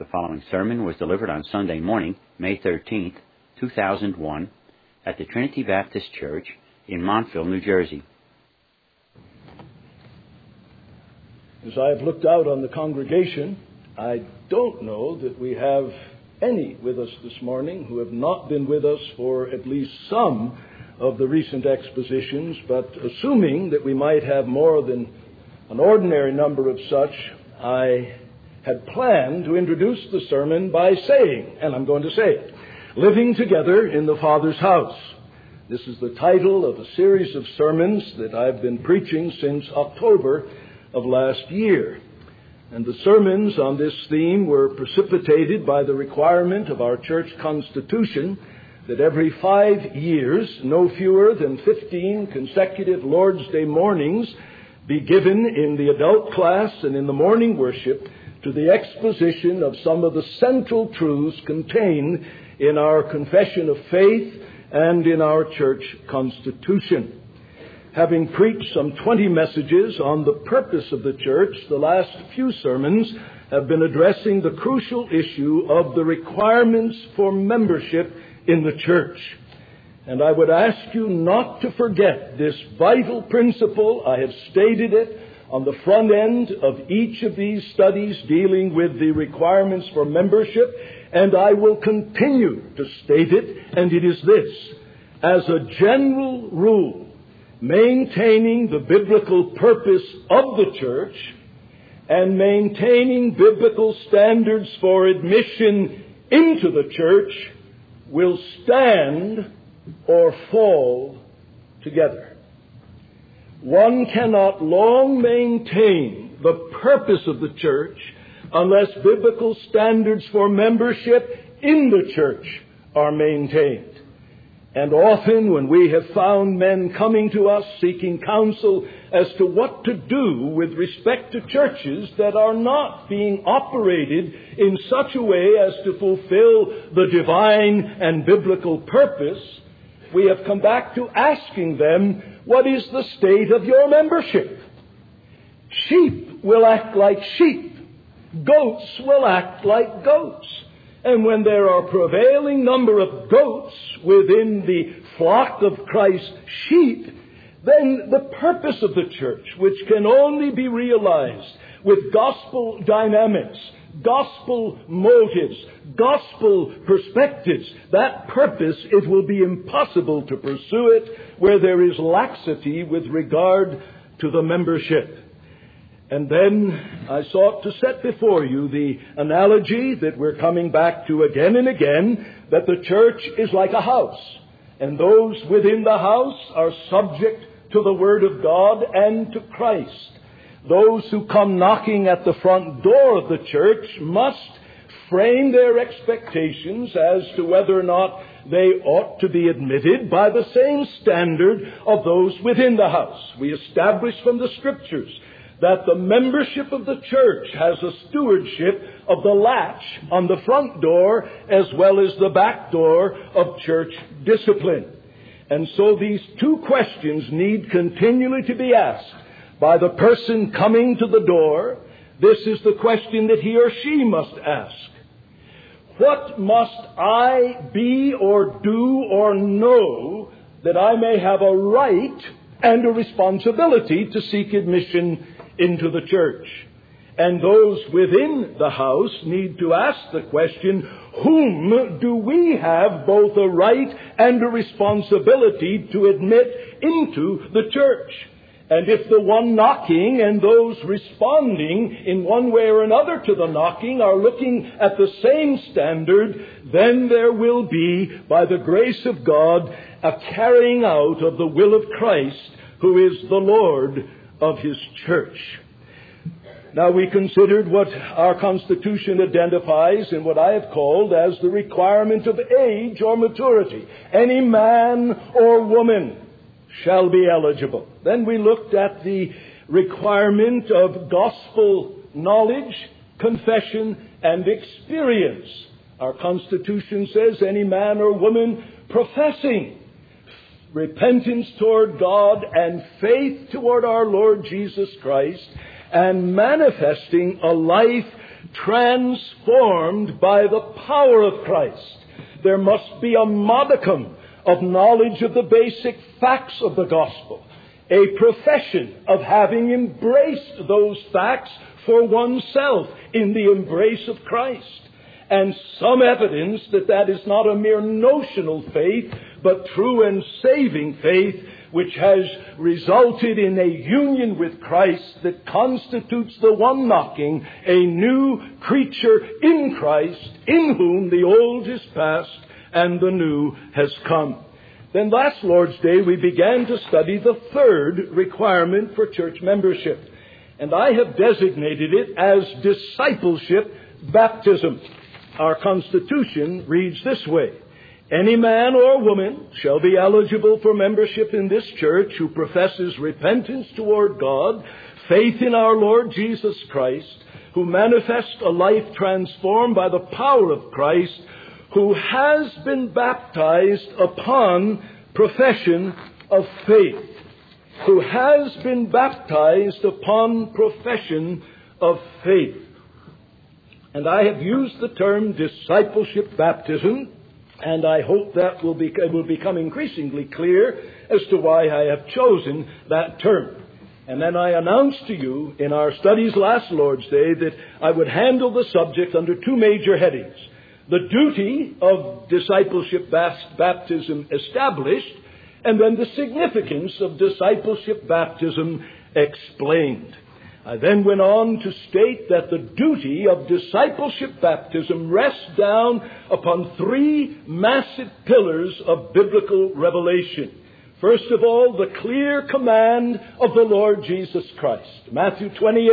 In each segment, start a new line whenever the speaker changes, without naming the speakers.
following sermon was delivered on Sunday morning, May 13th, 2001, at the Trinity Baptist Church in Montville, New Jersey.
As I have looked out on the congregation, I don't know that we have any with us this morning who have not been with us for at least some of the recent expositions, but assuming that we might have more than an ordinary number of such, I had planned to introduce the sermon by saying, and I'm going to say it, Living Together in the Father's House. This is the title of a series of sermons that I've been preaching since October of last year. And the sermons on this theme were precipitated by the requirement of our church constitution that every 5 years, no fewer than 15 consecutive Lord's Day mornings be given in the adult class and in the morning worship to the exposition of some of the central truths contained in our confession of faith and in our church constitution. Having preached some 20 messages on the purpose of the church, the last few sermons have been addressing the crucial issue of the requirements for membership in the church. And I would ask you not to forget this vital principle. I have stated it on the front end of each of these studies dealing with the requirements for membership, and I will continue to state it, and it is this: as a general rule, maintaining the biblical purpose of the church and maintaining biblical standards for admission into the church will stand or fall together. One cannot long maintain the purpose of the church unless biblical standards for membership in the church are maintained. And often when we have found men coming to us seeking counsel as to what to do with respect to churches that are not being operated in such a way as to fulfill the divine and biblical purpose, we have come back to asking them, what is the state of your membership? Sheep will act like sheep. Goats will act like goats. And when there are a prevailing number of goats within the flock of Christ's sheep, then the purpose of the church, which can only be realized with gospel dynamics, gospel motives, gospel perspectives, that purpose, it will be impossible to pursue it where there is laxity with regard to the membership. And then I sought to set before you the analogy that we're coming back to again and again, that the church is like a house, and those within the house are subject to the Word of God and to Christ. Those who come knocking at the front door of the church must frame their expectations as to whether or not they ought to be admitted by the same standard of those within the house. We establish from the Scriptures that the membership of the church has a stewardship of the latch on the front door as well as the back door of church discipline. And so these two questions need continually to be asked by the person coming to the door. This is the question that he or she must ask. What must I be or do or know that I may have a right and a responsibility to seek admission into the church? And those within the house need to ask the question, whom do we have both a right and a responsibility to admit into the church? And if the one knocking and those responding in one way or another to the knocking are looking at the same standard, then there will be, by the grace of God, a carrying out of the will of Christ, who is the Lord of His church. Now, we considered what our Constitution identifies in what I have called as the requirement of age or maturity. Any man or woman shall be eligible. Then we looked at the requirement of gospel knowledge, confession, and experience. Our Constitution says any man or woman professing repentance toward God and faith toward our Lord Jesus Christ and manifesting a life transformed by the power of Christ. There must be a modicum of knowledge of the basic facts of the gospel, a profession of having embraced those facts for oneself in the embrace of Christ, and some evidence that that is not a mere notional faith, but true and saving faith, which has resulted in a union with Christ that constitutes the one knocking, a new creature in Christ, in whom the old is past and the new has come. Then last Lord's Day we began to study the third requirement for church membership, and I have designated it as discipleship baptism. Our Constitution reads this way: any man or woman shall be eligible for membership in this church who professes repentance toward God, faith in our Lord Jesus Christ, who manifests a life transformed by the power of Christ, who has been baptized upon profession of faith. Who has been baptized upon profession of faith. And I have used the term discipleship baptism, and I hope that will become increasingly clear as to why I have chosen that term. And then I announced to you in our studies last Lord's Day that I would handle the subject under two major headings: the duty of discipleship baptism established, and then the significance of discipleship baptism explained. I then went on to state that the duty of discipleship baptism rests down upon three massive pillars of biblical revelation. First of all, the clear command of the Lord Jesus Christ. Matthew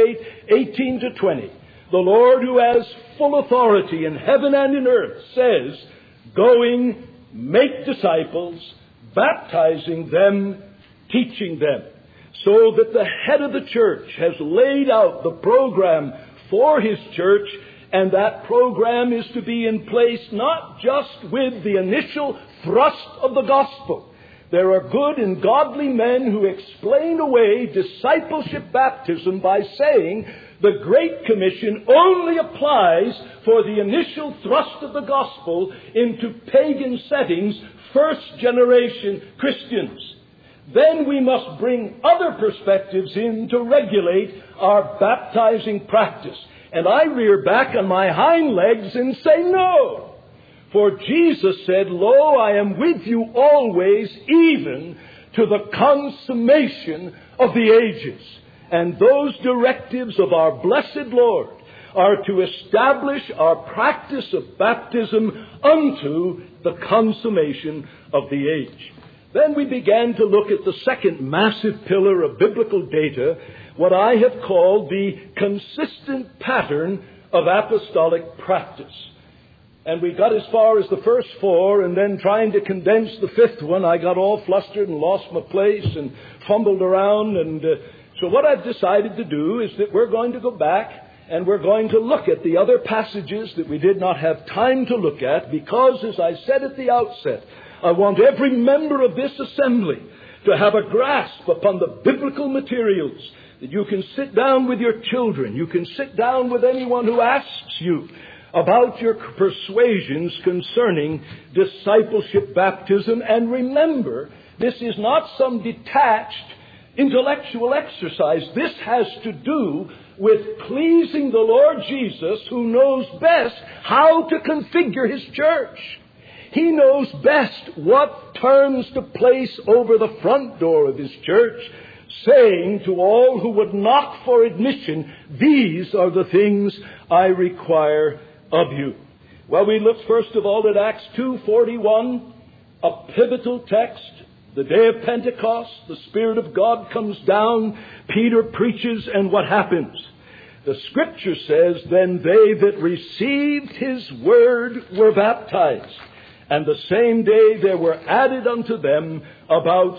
28:18-20. The Lord, who has full authority in heaven and in earth, says, "Going, make disciples, baptizing them, teaching them." So that the head of the church has laid out the program for his church, and that program is to be in place not just with the initial thrust of the gospel. There are good and godly men who explain away discipleship baptism by saying the Great Commission only applies for the initial thrust of the gospel into pagan settings, first-generation Christians. Then we must bring other perspectives in to regulate our baptizing practice. And I rear back on my hind legs and say no. For Jesus said, "Lo, I am with you always, even to the consummation of the ages." And those directives of our blessed Lord are to establish our practice of baptism unto the consummation of the age. Then we began to look at the second massive pillar of biblical data, what I have called the consistent pattern of apostolic practice. And we got as far as the first four, and then trying to condense the fifth one, I got all flustered and lost my place and fumbled around. And so what I've decided to do is that we're going to go back and we're going to look at the other passages that we did not have time to look at, because, as I said at the outset, I want every member of this assembly to have a grasp upon the biblical materials, that you can sit down with your children, you can sit down with anyone who asks you about your persuasions concerning discipleship baptism. And remember, this is not some detached intellectual exercise. This has to do with pleasing the Lord Jesus, who knows best how to configure his church. He knows best what terms to place over the front door of his church, saying to all who would knock for admission, "These are the things I require of you." Well, we looked first of all at Acts 2:41, a pivotal text. The day of Pentecost, the Spirit of God comes down, Peter preaches, and what happens? The Scripture says, "Then they that received his word were baptized. And the same day there were added unto them about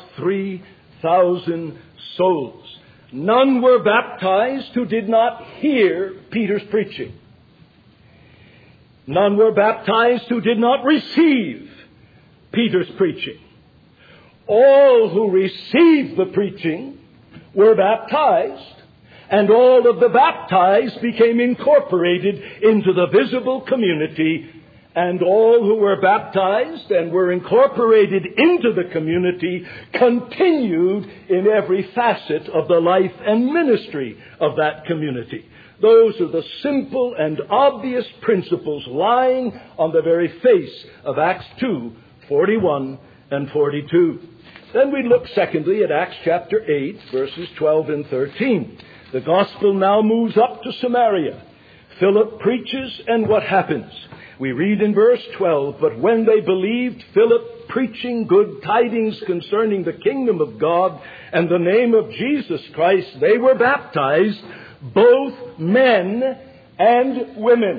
3,000 souls." None were baptized who did not hear Peter's preaching. None were baptized who did not receive Peter's preaching. All who received the preaching were baptized, and all of the baptized became incorporated into the visible community, and all who were baptized and were incorporated into the community continued in every facet of the life and ministry of that community. Those are the simple and obvious principles lying on the very face of Acts 2:41 and 42. Then we look secondly at Acts chapter 8, verses 12 and 13. The gospel now moves up to Samaria. Philip preaches, and what happens? We read in verse 12, "But when they believed Philip preaching good tidings concerning the kingdom of God and the name of Jesus Christ, they were baptized, both men and women."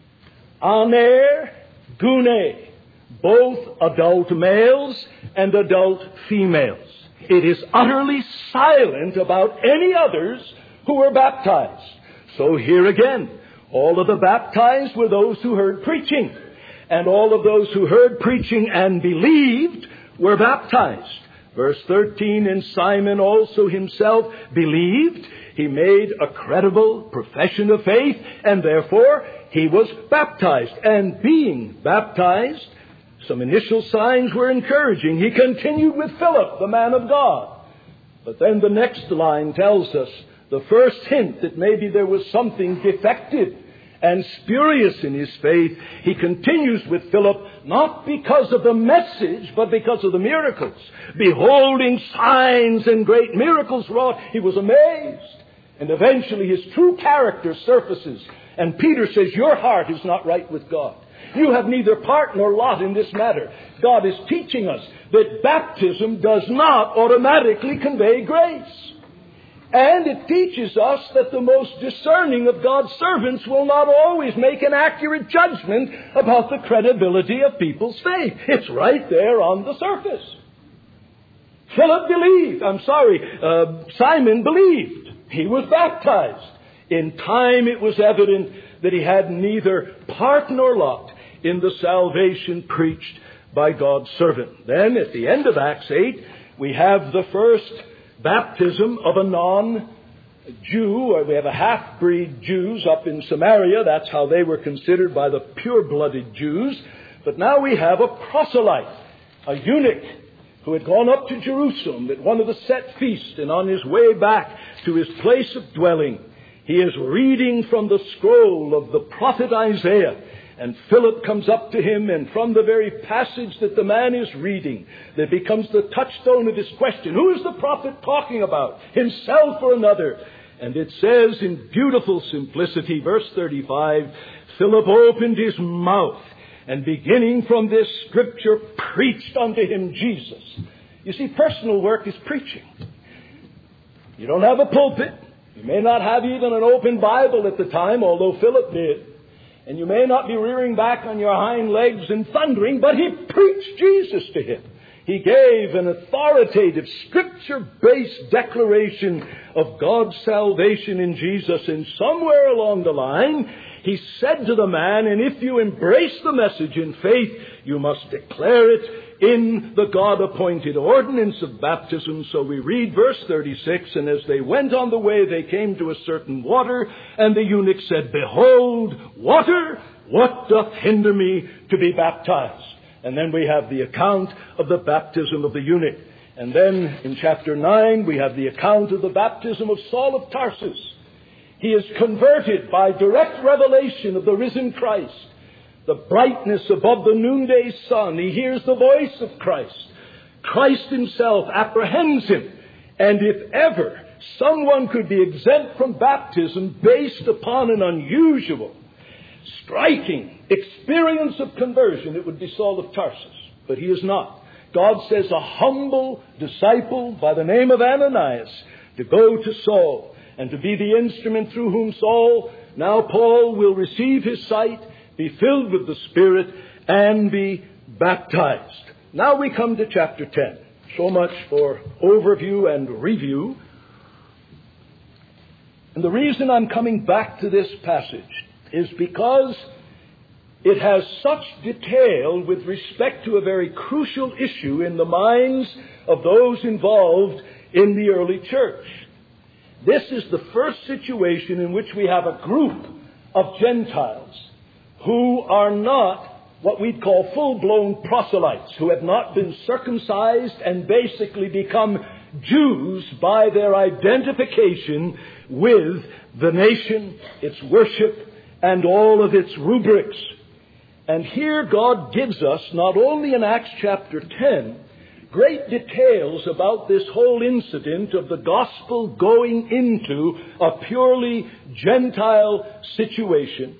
Aner, gune, both adult males and adult females. It is utterly silent about any others who were baptized. So here again, all of the baptized were those who heard preaching, and all of those who heard preaching and believed were baptized. Verse 13, "And Simon also himself believed. He made a credible profession of faith, and therefore he was baptized." And being baptized, some initial signs were encouraging. He continued with Philip, the man of God. But then the next line tells us the first hint that maybe there was something defective and spurious in his faith. He continues with Philip, not because of the message, but because of the miracles. Beholding signs and great miracles wrought, he was amazed. And eventually his true character surfaces. And Peter says, "Your heart is not right with God. You have neither part nor lot in this matter." God is teaching us that baptism does not automatically convey grace. And it teaches us that the most discerning of God's servants will not always make an accurate judgment about the credibility of people's faith. It's right there on the surface. Simon believed. He was baptized. In time it was evident that he had neither part nor lot in the salvation preached by God's servant. Then at the end of Acts 8, we have the first baptism of a non-Jew, or we have a half-breed Jews up in Samaria. That's how they were considered by the pure-blooded Jews. But now we have a proselyte, a eunuch, who had gone up to Jerusalem at one of the set feasts, and on his way back to his place of dwelling, he is reading from the scroll of the prophet Isaiah. And Philip comes up to him, and from the very passage that the man is reading, that becomes the touchstone of his question, who is the prophet talking about, himself or another? And it says in beautiful simplicity, verse 35, "Philip opened his mouth, and beginning from this scripture, preached unto him Jesus." You see, personal work is preaching. You don't have a pulpit. You may not have even an open Bible at the time, although Philip did. And you may not be rearing back on your hind legs and thundering, but he preached Jesus to him. He gave an authoritative, scripture-based declaration of God's salvation in Jesus. And somewhere along the line, he said to the man, "And if you embrace the message in faith, you must declare it in the God-appointed ordinance of baptism." So we read verse 36, "And as they went on the way, they came to a certain water, and the eunuch said, Behold, water, what doth hinder me to be baptized?" And then we have the account of the baptism of the eunuch. And then in chapter 9, we have the account of the baptism of Saul of Tarsus. He is converted by direct revelation of the risen Christ. The brightness above the noonday sun. He hears the voice of Christ. Christ himself apprehends him. And if ever someone could be exempt from baptism based upon an unusual, striking experience of conversion, it would be Saul of Tarsus. But he is not. God says a humble disciple by the name of Ananias to go to Saul and to be the instrument through whom Saul, now Paul, will receive his sight, be filled with the Spirit, and be baptized. Now we come to chapter 10. So much for overview and review. And the reason I'm coming back to this passage is because it has such detail with respect to a very crucial issue in the minds of those involved in the early church. This is the first situation in which we have a group of Gentiles who are not what we'd call full-blown proselytes, who have not been circumcised and basically become Jews by their identification with the nation, its worship, and all of its rubrics. And here God gives us, not only in Acts chapter 10, great details about this whole incident of the gospel going into a purely Gentile situation,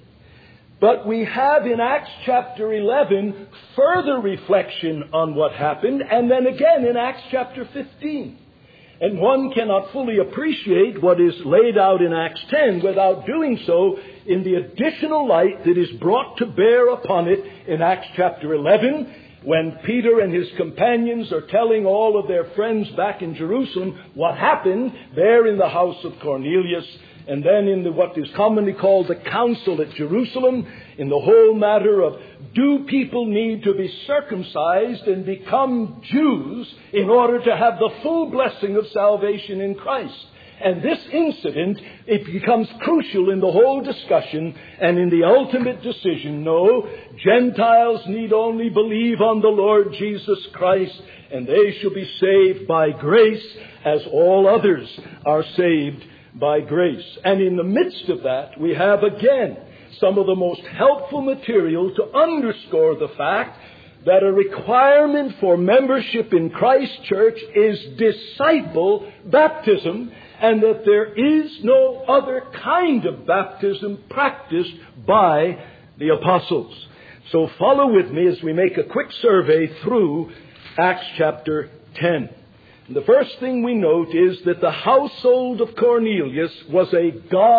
but we have in Acts chapter 11 further reflection on what happened, and then again in Acts chapter 15. And one cannot fully appreciate what is laid out in Acts 10 without doing so in the additional light that is brought to bear upon it in Acts chapter 11, when Peter and his companions are telling all of their friends back in Jerusalem what happened there in the house of Cornelius, and then in what is commonly called the council at Jerusalem, in the whole matter of, do people need to be circumcised and become Jews in order to have the full blessing of salvation in Christ? And this incident, it becomes crucial in the whole discussion and in the ultimate decision. No, Gentiles need only believe on the Lord Jesus Christ, and they shall be saved by grace as all others are saved by grace. And in the midst of that, we have again some of the most helpful material to underscore the fact that a requirement for membership in Christ's church is disciple baptism, and that there is no other kind of baptism practiced by the apostles. So follow with me as we make a quick survey through Acts chapter 10. And the first thing we note is that the household of Cornelius was a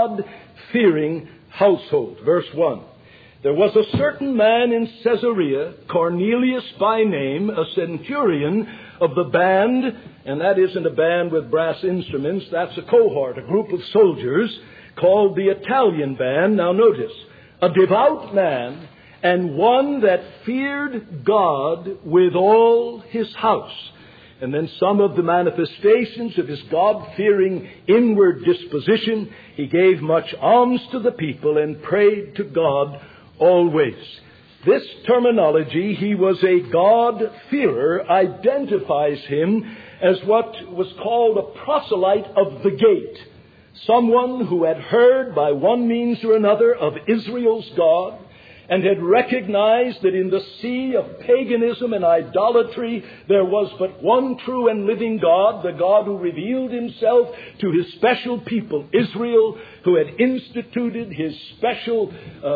God-fearing household. Verse 1. There was a certain man in Caesarea, Cornelius by name, a centurion of the band, and that isn't a band with brass instruments, that's a cohort, a group of soldiers called the Italian band. Now notice, a devout man and one that feared God with all his house. And then some of the manifestations of his God-fearing inward disposition. He gave much alms to the people and prayed to God always. This terminology, he was a God-fearer, identifies him as what was called a proselyte of the gate. Someone who had heard by one means or another of Israel's God, and had recognized that in the sea of paganism and idolatry there was but one true and living God, the God who revealed himself to his special people, Israel, who had instituted his special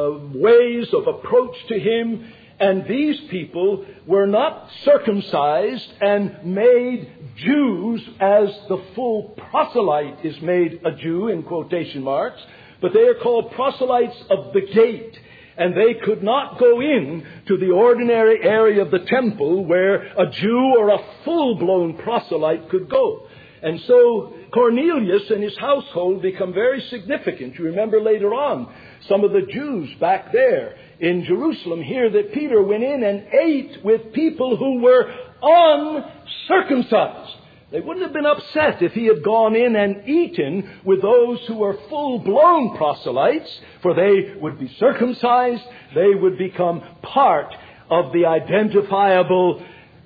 ways of approach to him. And these people were not circumcised and made Jews as the full proselyte is made a Jew, in quotation marks, but they are called proselytes of the gate. And they could not go in to the ordinary area of the temple where a Jew or a full-blown proselyte could go. And so Cornelius and his household become very significant. You remember later on, some of the Jews back there in Jerusalem hear that Peter went in and ate with people who were uncircumcised. They wouldn't have been upset if he had gone in and eaten with those who were full-blown proselytes, for they would be circumcised. They would become part of the identifiable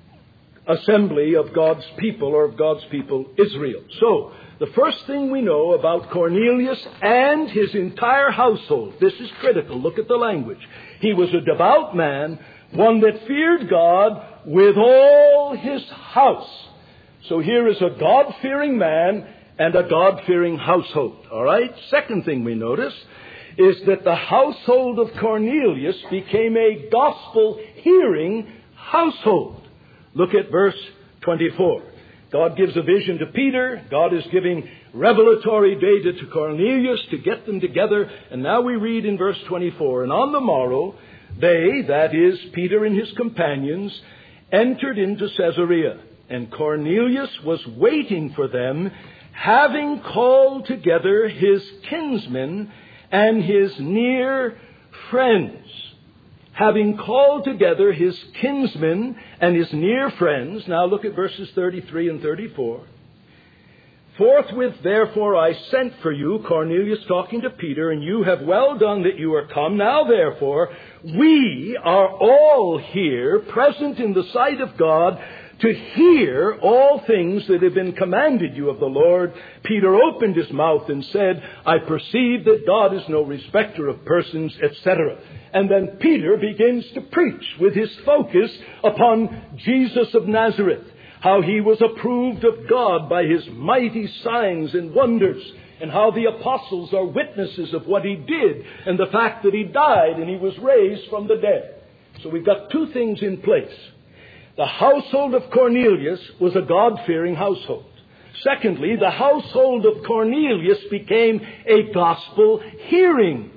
assembly of God's people, or of God's people, Israel. So, the first thing we know about Cornelius and his entire household, this is critical. Look at the language. He was a devout man, one that feared God with all his house. So here is a God-fearing man and a God-fearing household. All right? Second thing we notice is that the household of Cornelius became a gospel-hearing household. Look at verse 24. God gives a vision to Peter. God is giving revelatory data to Cornelius to get them together. And now we read in verse 24, and on the morrow, they, that is, Peter and his companions, entered into Caesarea. And Cornelius was waiting for them, having called together his kinsmen and his near friends. Having called together his kinsmen and his near friends. Now look at verses 33 and 34. Forthwith, therefore, I sent for you, Cornelius talking to Peter, and you have well done that you are come. Now, therefore, we are all here, present in the sight of God, to hear all things that have been commanded you of the Lord. Peter opened his mouth and said, I perceive that God is no respecter of persons, etc. And then Peter begins to preach with his focus upon Jesus of Nazareth, how he was approved of God by his mighty signs and wonders, and how the apostles are witnesses of what he did, and the fact that he died and he was raised from the dead. So we've got two things in place. The household of Cornelius was a God-fearing household. Secondly, the household of Cornelius became a gospel-hearing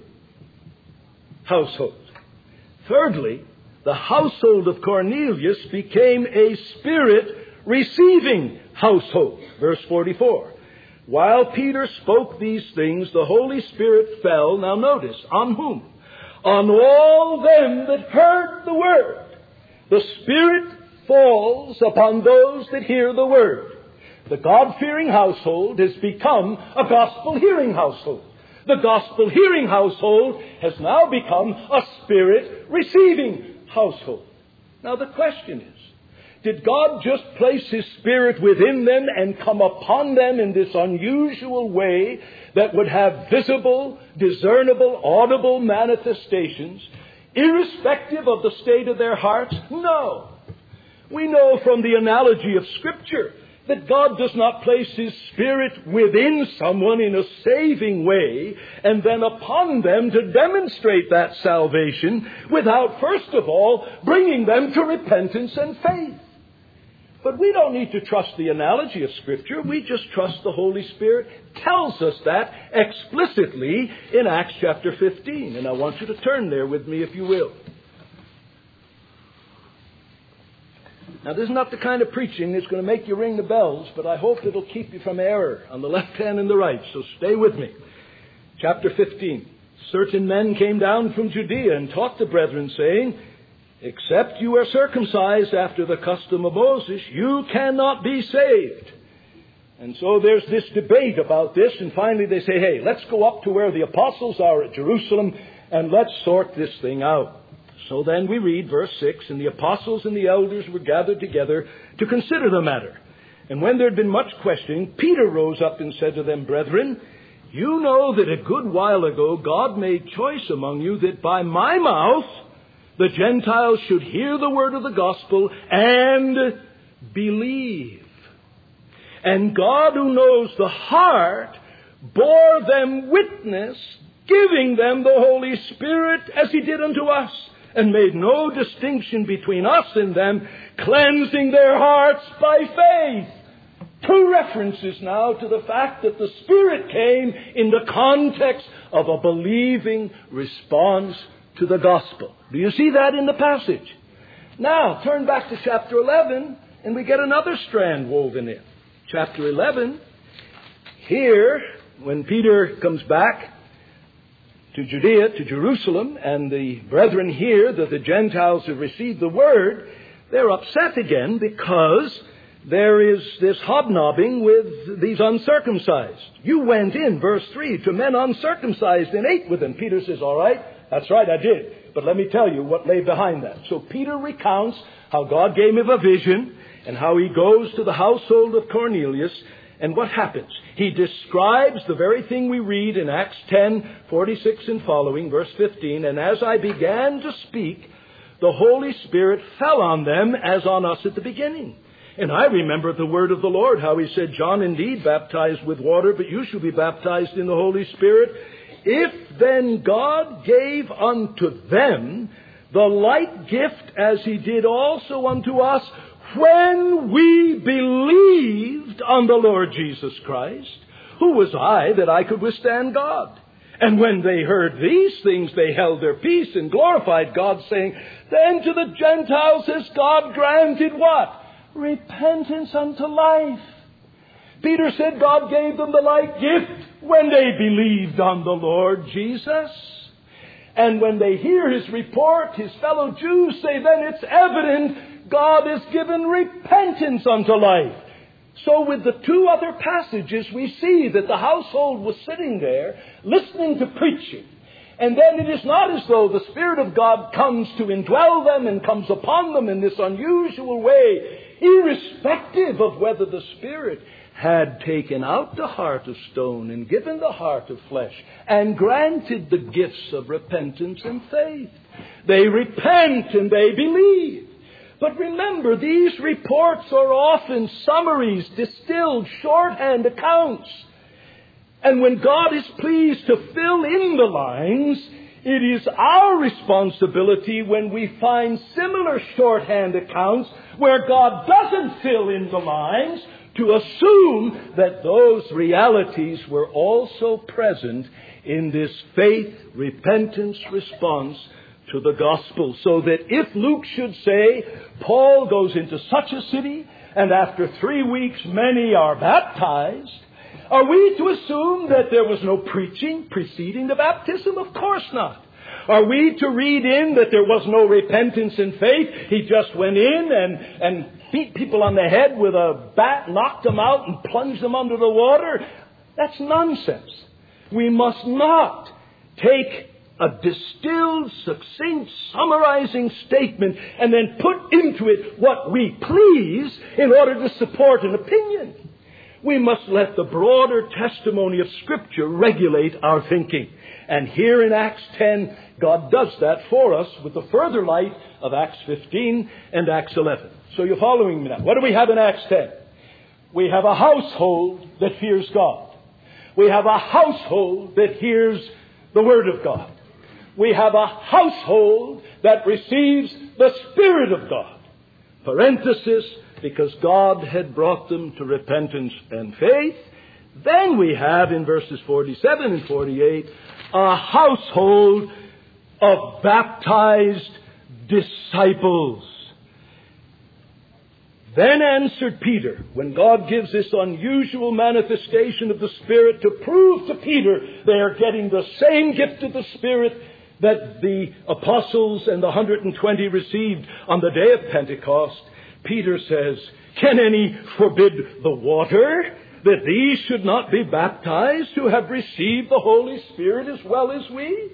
household. Thirdly, the household of Cornelius became a Spirit-receiving household. Verse 44. While Peter spoke these things, the Holy Spirit fell, now notice, on whom? On all them that heard the word. The Spirit falls upon those that hear the word. The God-fearing household has become a gospel-hearing household. The gospel-hearing household has now become a Spirit-receiving household. Now the question is, did God just place His Spirit within them and come upon them in this unusual way that would have visible, discernible, audible manifestations, irrespective of the state of their hearts? No. We know from the analogy of Scripture that God does not place His Spirit within someone in a saving way and then upon them to demonstrate that salvation without, first of all, bringing them to repentance and faith. But we don't need to trust the analogy of Scripture. We just trust the Holy Spirit tells us that explicitly in Acts chapter 15. And I want you to turn there with me if you will. Now, this is not the kind of preaching that's going to make you ring the bells, but I hope it'll keep you from error on the left hand and the right. So stay with me. Chapter 15. Certain men came down from Judea and taught the brethren, saying, except you are circumcised after the custom of Moses, you cannot be saved. And so there's this debate about this, and finally they say, hey, let's go up to where the apostles are at Jerusalem, and let's sort this thing out. So then we read verse 6, and the apostles and the elders were gathered together to consider the matter. And when there had been much questioning, Peter rose up and said to them, brethren, you know that a good while ago God made choice among you that by my mouth the Gentiles should hear the word of the gospel and believe. And God, who knows the heart, bore them witness, giving them the Holy Spirit as He did unto us, and made no distinction between us and them, cleansing their hearts by faith. Two references now to the fact that the Spirit came in the context of a believing response to the gospel. Do you see that in the passage? Now, turn back to chapter 11, and we get another strand woven in. Chapter 11, here, when Peter comes back to Judea, to Jerusalem, and the brethren hear that the Gentiles have received the word, they're upset again because there is this hobnobbing with these uncircumcised. You went in, verse 3, to men uncircumcised and ate with them. Peter says, all right, that's right, I did. But let me tell you what lay behind that. So Peter recounts how God gave him a vision and how he goes to the household of Cornelius. And what happens? He describes the very thing we read in Acts 10:46 and following, verse 15. And as I began to speak, the Holy Spirit fell on them as on us at the beginning. And I remember the word of the Lord, how He said, John indeed baptized with water, but you shall be baptized in the Holy Spirit. If then God gave unto them the like gift as He did also unto us, when we believed on the Lord Jesus Christ, who was I that I could withstand God? And when they heard these things, they held their peace and glorified God, saying, then to the Gentiles has God granted what? Repentance unto life. Peter said God gave them the like gift when they believed on the Lord Jesus. And when they hear His report, His fellow Jews say, then it's evident God has given repentance unto life. So with the two other passages, we see that the household was sitting there listening to preaching. And then it is not as though the Spirit of God comes to indwell them and comes upon them in this unusual way, irrespective of whether the Spirit had taken out the heart of stone and given the heart of flesh and granted the gifts of repentance and faith. They repent and they believe. But remember, these reports are often summaries, distilled, shorthand accounts. And when God is pleased to fill in the lines, it is our responsibility when we find similar shorthand accounts where God doesn't fill in the lines to assume that those realities were also present in this faith, repentance response to the gospel. So that if Luke should say, Paul goes into such a city, and after 3 weeks many are baptized, are we to assume that there was no preaching preceding the baptism? Of course not. Are we to read in that there was no repentance and faith? He just went in and beat people on the head with a bat, knocked them out, and plunged them under the water? That's nonsense. We must not take a distilled, succinct, summarizing statement and then put into it what we please in order to support an opinion. We must let the broader testimony of Scripture regulate our thinking. And here in Acts 10, God does that for us with the further light of Acts 15 and Acts 11. So you're following me now. What do we have in Acts 10? We have a household that fears God. We have a household that hears the Word of God. We have a household that receives the Spirit of God. Parenthesis, because God had brought them to repentance and faith. Then we have in verses 47 and 48 a household of baptized disciples. Then answered Peter, when God gives this unusual manifestation of the Spirit to prove to Peter they are getting the same gift of the Spirit that the apostles and the 120 received on the day of Pentecost, Peter says, can any forbid the water, that these should not be baptized who have received the Holy Spirit as well as we?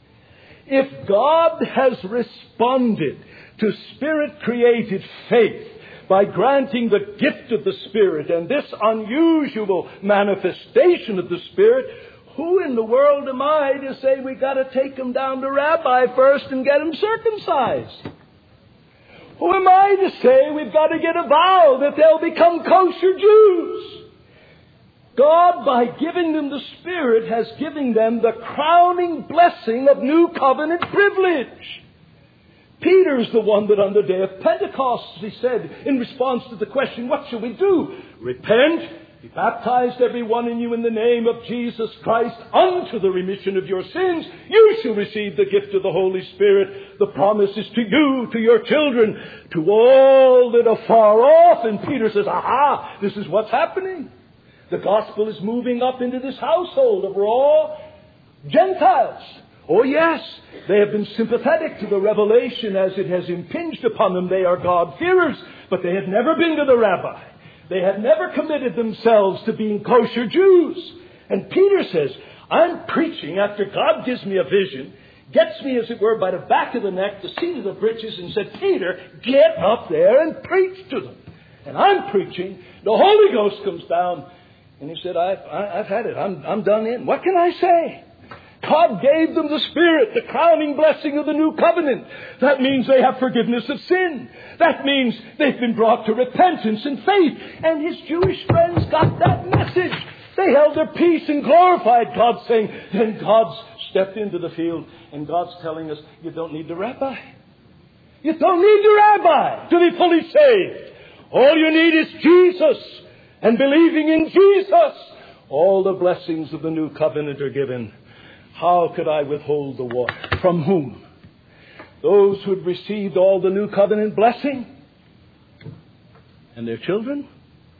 If God has responded to Spirit-created faith by granting the gift of the Spirit and this unusual manifestation of the Spirit, who in the world am I to say we got to take them down to Rabbi first and get them circumcised? Who am I to say we've got to get a vow that they'll become kosher Jews? God, by giving them the Spirit, has given them the crowning blessing of new covenant privilege. Peter's the one that on the day of Pentecost, he said, in response to the question, what shall we do? Repent, be baptized every one in you in the name of Jesus Christ unto the remission of your sins. You shall receive the gift of the Holy Spirit. The promise is to you, to your children, to all that are far off. And Peter says, aha, this is what's happening. The gospel is moving up into this household of raw Gentiles. Oh yes, they have been sympathetic to the revelation as it has impinged upon them. They are God-fearers, but they had never been to the rabbi. They had never committed themselves to being kosher Jews. And Peter says, I'm preaching after God gives me a vision, gets me, as it were, by the back of the neck, the seat of the breeches, and said, Peter, get up there and preach to them. And I'm preaching. The Holy Ghost comes down. And he said, I've had it. I'm done in. What can I say? God gave them the Spirit, the crowning blessing of the new covenant. That means they have forgiveness of sin. That means they've been brought to repentance and faith. And his Jewish friends got that message. They held their peace and glorified God, saying, then God's stepped into the field. And God's telling us, you don't need the rabbi. You don't need the rabbi to be fully saved. All you need is Jesus. And believing in Jesus, all the blessings of the new covenant are given. How could I withhold the water? From whom? Those who had received all the new covenant blessing? And their children?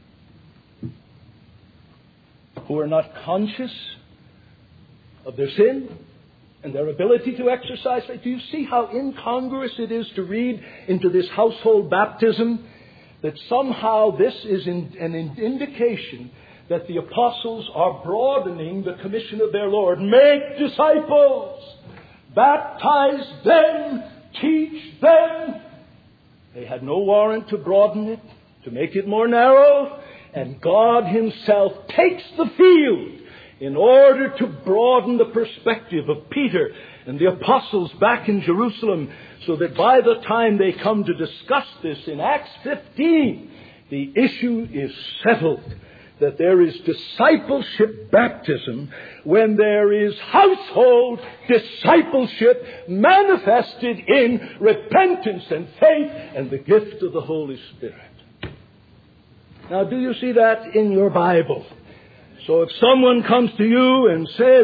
Who are not conscious of their sin and their ability to exercise faith? Do you see how incongruous it is to read into this household baptism that somehow this is an indication that the apostles are broadening the commission of their Lord. Make disciples, baptize them, teach them. They had no warrant to broaden it, to make it more narrow, and God Himself takes the field in order to broaden the perspective of Peter and the apostles back in Jerusalem, so that by the time they come to discuss this in Acts 15, the issue is settled, that there is discipleship baptism when there is household discipleship manifested in repentance and faith and the gift of the Holy Spirit. Now, do you see that in your Bible? So if someone comes to you and says,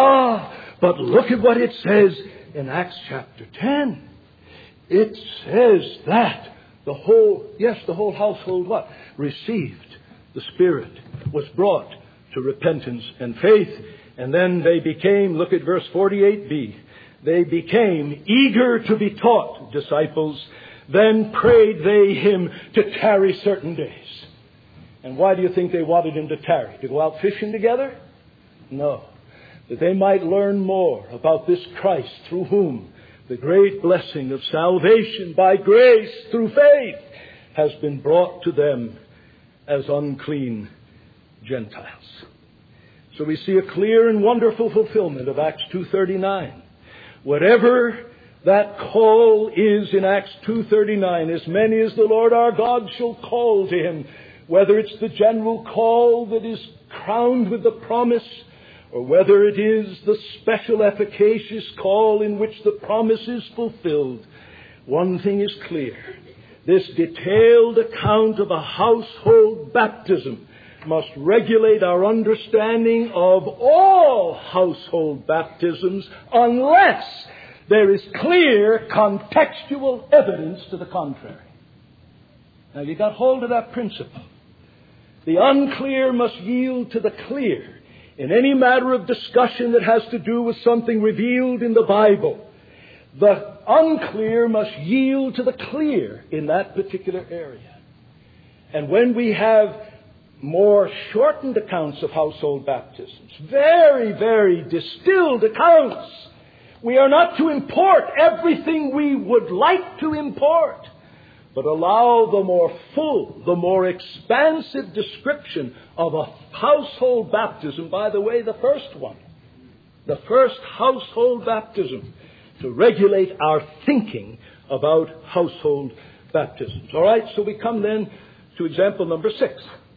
but look at what it says in Acts chapter 10. It says that the whole household what? Received the Spirit, was brought to repentance and faith. And then they became, look at verse 48b, they became eager to be taught, disciples. Then prayed they Him to tarry certain days. And why do you think they wanted Him to tarry? To go out fishing together? No. That they might learn more about this Christ, through whom the great blessing of salvation by grace through faith has been brought to them as unclean Gentiles. So we see a clear and wonderful fulfillment of Acts 2:39. Whatever that call is in Acts 2:39, as many as the Lord our God shall call to Him, whether it's the general call that is crowned with the promise, or whether it is the special efficacious call in which the promise is fulfilled, one thing is clear. This detailed account of a household baptism must regulate our understanding of all household baptisms unless there is clear contextual evidence to the contrary. Now, you got hold of that principle. The unclear must yield to the clear in any matter of discussion that has to do with something revealed in the Bible. The unclear must yield to the clear in that particular area. And when we have more shortened accounts of household baptisms, very, very distilled accounts, we are not to import everything we would like to import, but allow the more full, the more expansive description of a household baptism. By the way, the first one, the first household baptism, to regulate our thinking about household baptisms. All right, so we come then to example number 6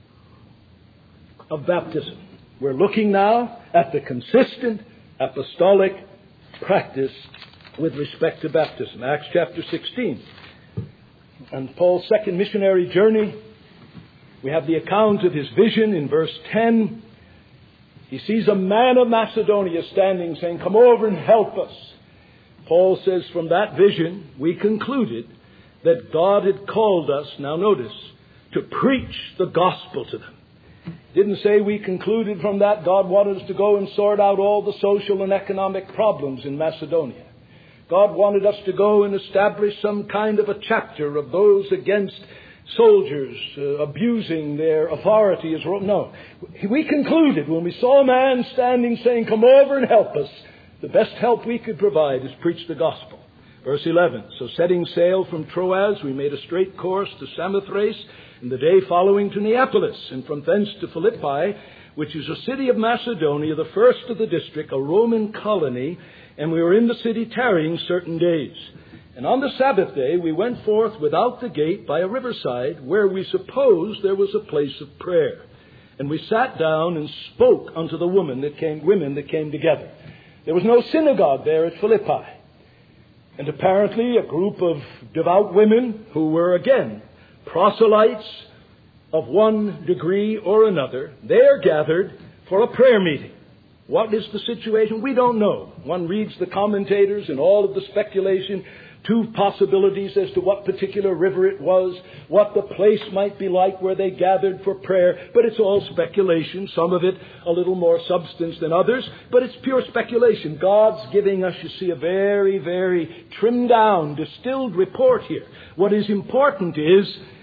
of baptism. We're looking now at the consistent apostolic practice with respect to baptism. Acts chapter 16. And Paul's second missionary journey, we have the account of his vision in verse 10. He sees a man of Macedonia standing saying, "Come over and help us." Paul says, from that vision, we concluded that God had called us, now notice, to preach the gospel to them. Didn't say we concluded from that God wanted us to go and sort out all the social and economic problems in Macedonia. God wanted us to go and establish some kind of a chapter of those against soldiers abusing their authority as Rome. No. We concluded when we saw a man standing saying, "Come over and help us," the best help we could provide is preach the gospel. Verse 11. So setting sail from Troas, we made a straight course to Samothrace, and the day following to Neapolis, and from thence to Philippi, which is a city of Macedonia, the first of the district, a Roman colony, and we were in the city tarrying certain days. And on the Sabbath day we went forth without the gate by a riverside, where we supposed there was a place of prayer. And we sat down and spoke unto the women that came together. There was no synagogue there at Philippi. And apparently a group of devout women who were, again, proselytes of one degree or another, they are gathered for a prayer meeting. What is the situation? We don't know. One reads the commentators and all of the speculation, 2 possibilities as to what particular river it was, what the place might be like where they gathered for prayer, but it's all speculation, some of it a little more substance than others, but it's pure speculation. God's giving us, you see, a very, very trimmed down, distilled report here. What is important is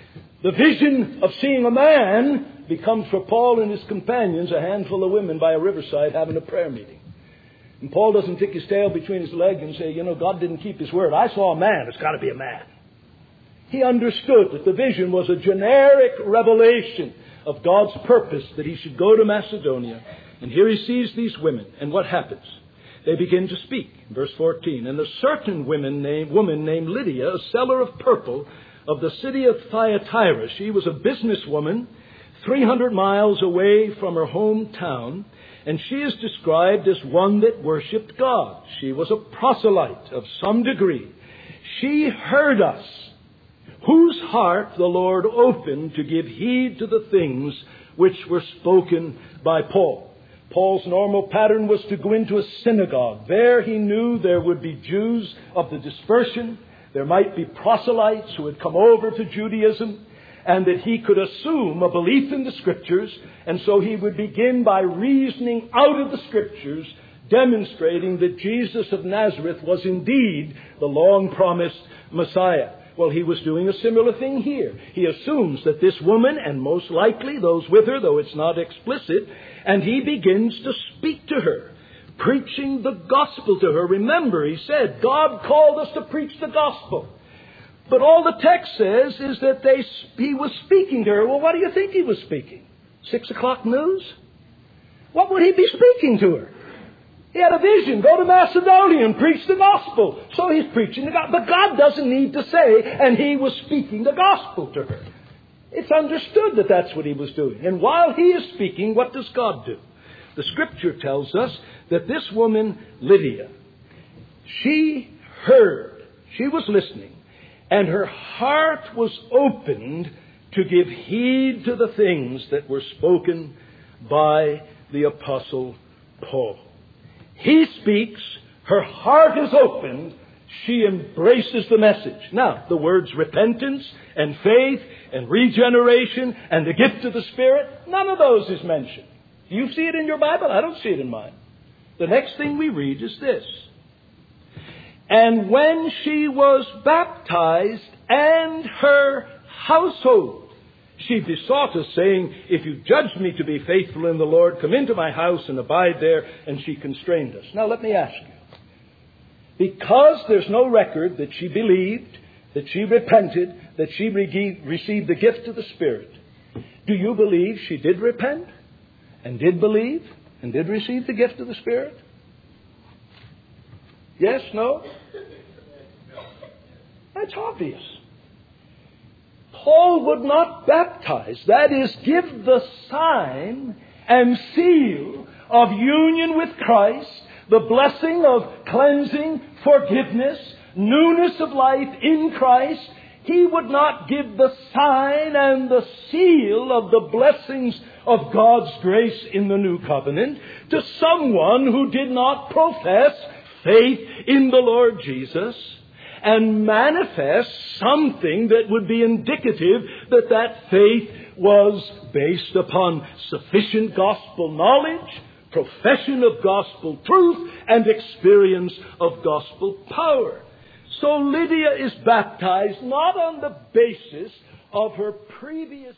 The vision of seeing a man becomes for Paul and his companions a handful of women by a riverside having a prayer meeting. And Paul doesn't stick his tail between his legs and say, God didn't keep His word. I saw a man. It's got to be a man. He understood that the vision was a generic revelation of God's purpose that he should go to Macedonia. And here he sees these women. And what happens? They begin to speak. Verse 14. And a certain woman named Lydia, a seller of purple of the city of Thyatira. She was a businesswoman 300 miles away from her hometown. And she is described as one that worshipped God. She was a proselyte of some degree. She heard us, whose heart the Lord opened to give heed to the things which were spoken by Paul. Paul's normal pattern was to go into a synagogue. There he knew there would be Jews of the dispersion. There might be proselytes who had come over to Judaism, and that he could assume a belief in the Scriptures, and so he would begin by reasoning out of the Scriptures, demonstrating that Jesus of Nazareth was indeed the long-promised Messiah. Well, he was doing a similar thing here. He assumes that this woman, and most likely those with her, though it's not explicit, and he begins to speak to her, preaching the gospel to her. Remember, he said, God called us to preach the gospel. But all the text says is that he was speaking to her. Well, what do you think he was speaking? 6 o'clock news? What would he be speaking to her? He had a vision. Go to Macedonia and preach the gospel. So he's preaching the gospel. But God doesn't need to say, and he was speaking the gospel to her. It's understood that that's what he was doing. And while he is speaking, what does God do? The Scripture tells us that this woman, Lydia, she heard. She was listening. And her heart was opened to give heed to the things that were spoken by the Apostle Paul. He speaks, her heart is opened, she embraces the message. Now, the words repentance and faith and regeneration and the gift of the Spirit, none of those is mentioned. Do you see it in your Bible? I don't see it in mine. The next thing we read is this. And when she was baptized and her household, she besought us, saying, if you judged me to be faithful in the Lord, come into my house and abide there. And she constrained us. Now let me ask you, because there's no record that she believed, that she repented, that she received the gift of the Spirit, do you believe she did repent and did believe and did receive the gift of the Spirit? Yes? No? That's obvious. Paul would not baptize, that is, give the sign and seal of union with Christ, the blessing of cleansing, forgiveness, newness of life in Christ. He would not give the sign and the seal of the blessings of God's grace in the new covenant to someone who did not profess faith in the Lord Jesus and manifest something that would be indicative that that faith was based upon sufficient gospel knowledge, profession of gospel truth, and experience of gospel power. So Lydia is baptized not on the basis of her previous...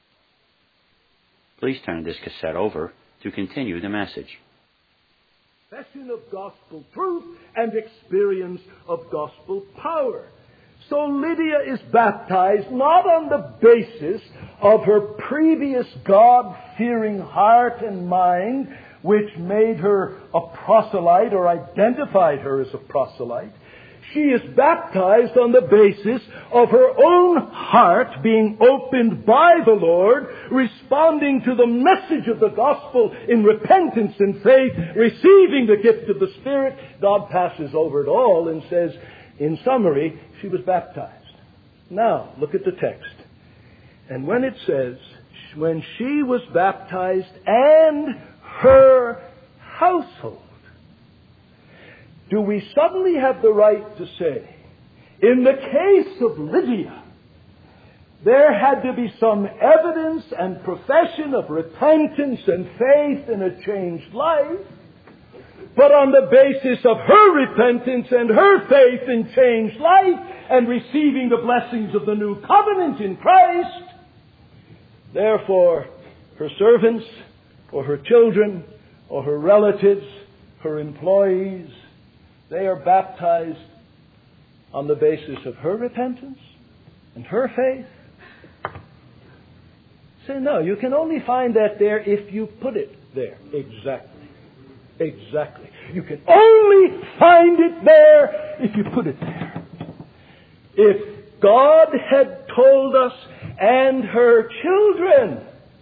Please turn this cassette over to continue the message.
Confession of gospel truth and experience of gospel power. So Lydia is baptized not on the basis of her previous God-fearing heart and mind, which made her a proselyte or identified her as a proselyte. She is baptized on the basis of her own heart being opened by the Lord, responding to the message of the gospel in repentance and faith, receiving the gift of the Spirit. God passes over it all and says, in summary, she was baptized. Now, look at the text. And when it says, when she was baptized and her household, do we suddenly have the right to say, in the case of Lydia, there had to be some evidence and profession of repentance and faith in a changed life but on the basis of her repentance and her faith in changed life and receiving the blessings of the new covenant in Christ. Therefore, her servants or her children or her relatives, her employees, they are baptized on the basis of her repentance and her faith. Say, no, you can only find that there if you put it there. Exactly. Exactly. You can only find it there if you put it there. If God had told us and her children,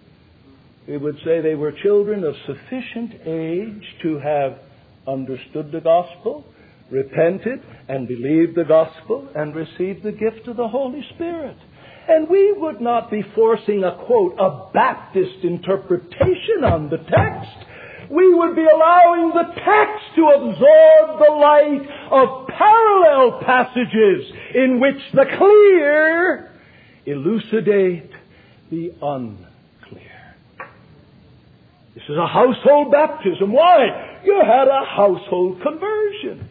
we would say they were children of sufficient age to have understood the gospel, repented and believed the gospel, and received the gift of the Holy Spirit. And we would not be forcing a, quote, a Baptist interpretation on the text. We would be allowing the text to absorb the light of parallel passages in which the clear elucidate the unclear. This is a household baptism. Why? You had a household conversion.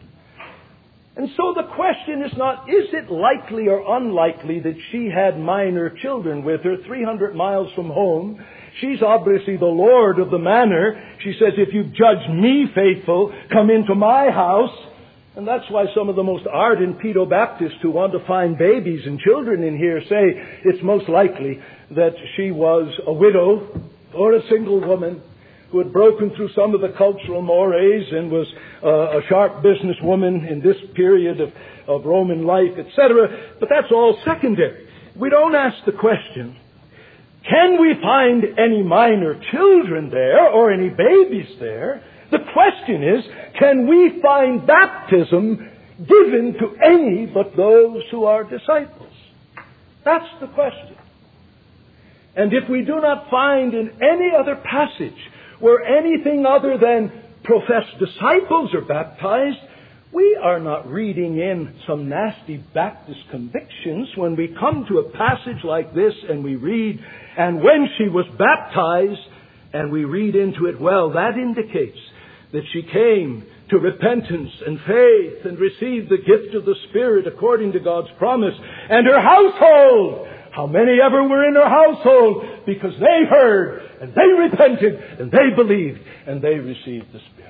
And so the question is not, is it likely or unlikely that she had minor children with her 300 miles from home? She's obviously the Lord of the manor. She says, if you've judged me faithful, come into my house. And that's why some of the most ardent pedo-Baptists who want to find babies and children in here say it's most likely that she was a widow or a single woman who had broken through some of the cultural mores and was a sharp businesswoman in this period of Roman life, etc. But that's all secondary. We don't ask the question, can we find any minor children there or any babies there? The question is, can we find baptism given to any but those who are disciples? That's the question. And if we do not find in any other passage where anything other than professed disciples are baptized, we are not reading in some nasty Baptist convictions when we come to a passage like this and we read, and when she was baptized, and we read into it, well, that indicates that she came to repentance and faith and received the gift of the Spirit according to God's promise. And her household, how many ever were in her household? Because they heard and they repented and they believed and they received the Spirit.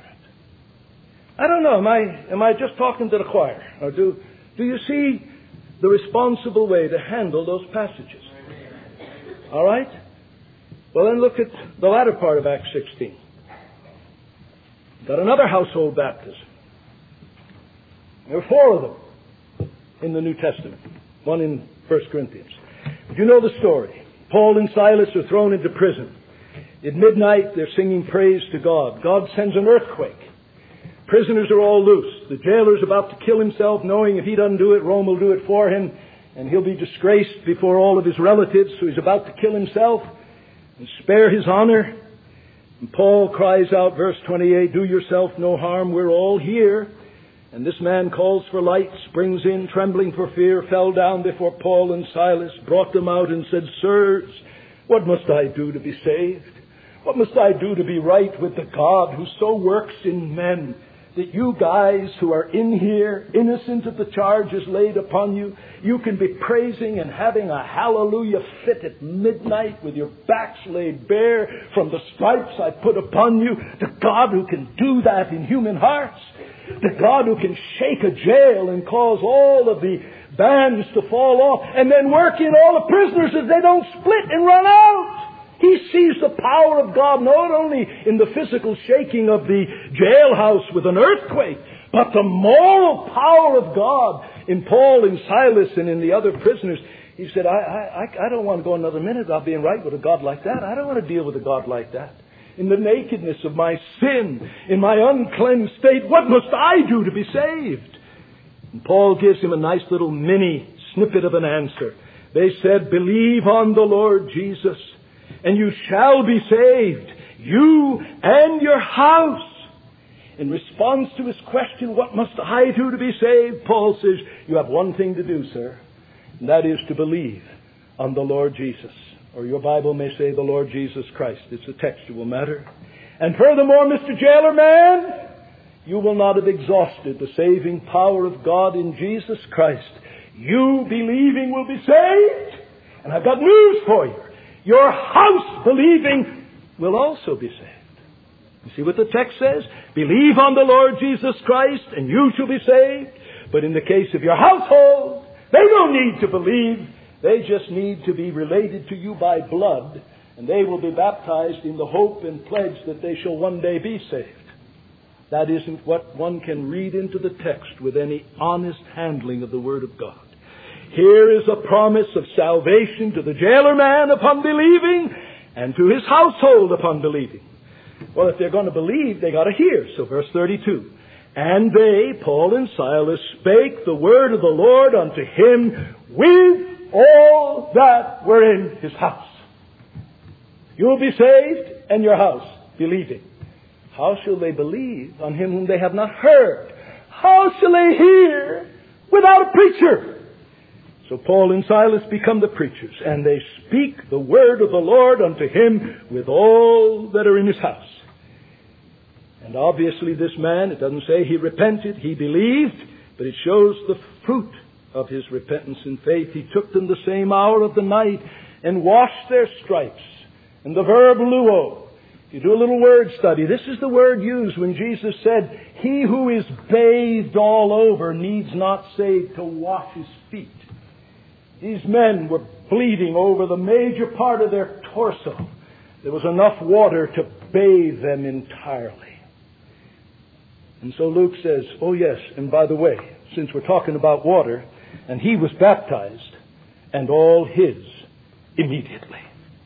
I don't know, am I just talking to the choir? Or do you see the responsible way to handle those passages? All right? Well, then look at the latter part of Acts 16. Got another household baptism. There are 4 of them in the New Testament. One in 1 Corinthians. But you know the story. Paul and Silas are thrown into prison. At midnight, they're singing praise to God. God sends an earthquake. Prisoners are all loose. The jailer's about to kill himself, knowing if he doesn't do it, Rome will do it for him, and he'll be disgraced before all of his relatives, so he's about to kill himself and spare his honor. And Paul cries out, verse 28, do yourself no harm, we're all here. And this man calls for light, springs in, trembling for fear, fell down before Paul and Silas, brought them out and said, sirs, what must I do to be saved? What must I do to be right with the God who so works in men that you guys who are in here, innocent of the charges laid upon you, you can be praising and having a hallelujah fit at midnight with your backs laid bare from the stripes I put upon you, the God who can do that in human hearts, the God who can shake a jail and cause all of the bands to fall off and then work in all the prisoners as they don't split and run out. He sees the power of God not only in the physical shaking of the jailhouse with an earthquake, but the moral power of God in Paul and Silas and in the other prisoners. He said, I don't want to go another minute without being right with a God like that. I don't want to deal with a God like that. In the nakedness of my sin, in my uncleansed state, what must I do to be saved? And Paul gives him a nice little mini snippet of an answer. They said, believe on the Lord Jesus, and you shall be saved, you and your house. In response to his question, what must I do to be saved? Paul says, you have one thing to do, sir, and that is to believe on the Lord Jesus. Or your Bible may say the Lord Jesus Christ. It's a textual matter. And furthermore, Mr. Jailer man, you will not have exhausted the saving power of God in Jesus Christ. You believing will be saved. And I've got news for you. Your house believing will also be saved. You see what the text says? Believe on the Lord Jesus Christ and you shall be saved. But in the case of your household, they don't need to believe. They just need to be related to you by blood. And they will be baptized in the hope and pledge that they shall one day be saved. That isn't what one can read into the text with any honest handling of the Word of God. Here is a promise of salvation to the jailer man upon believing and to his household upon believing. Well, if they're going to believe, they got to hear. So verse 32. And they, Paul and Silas, spake the word of the Lord unto him with all that were in his house. You'll be saved and your house believing. How shall they believe on him whom they have not heard? How shall they hear without a preacher? So Paul and Silas become the preachers, and they speak the word of the Lord unto him with all that are in his house. And obviously this man, it doesn't say he repented, he believed, but it shows the fruit of his repentance and faith. He took them the same hour of the night and washed their stripes. And the verb luo, if you do a little word study, this is the word used when Jesus said, he who is bathed all over needs not save to wash his feet. These men were bleeding over the major part of their torso. There was enough water to bathe them entirely. And so Luke says, oh yes, and by the way, since we're talking about water, and he was baptized, and all his immediately.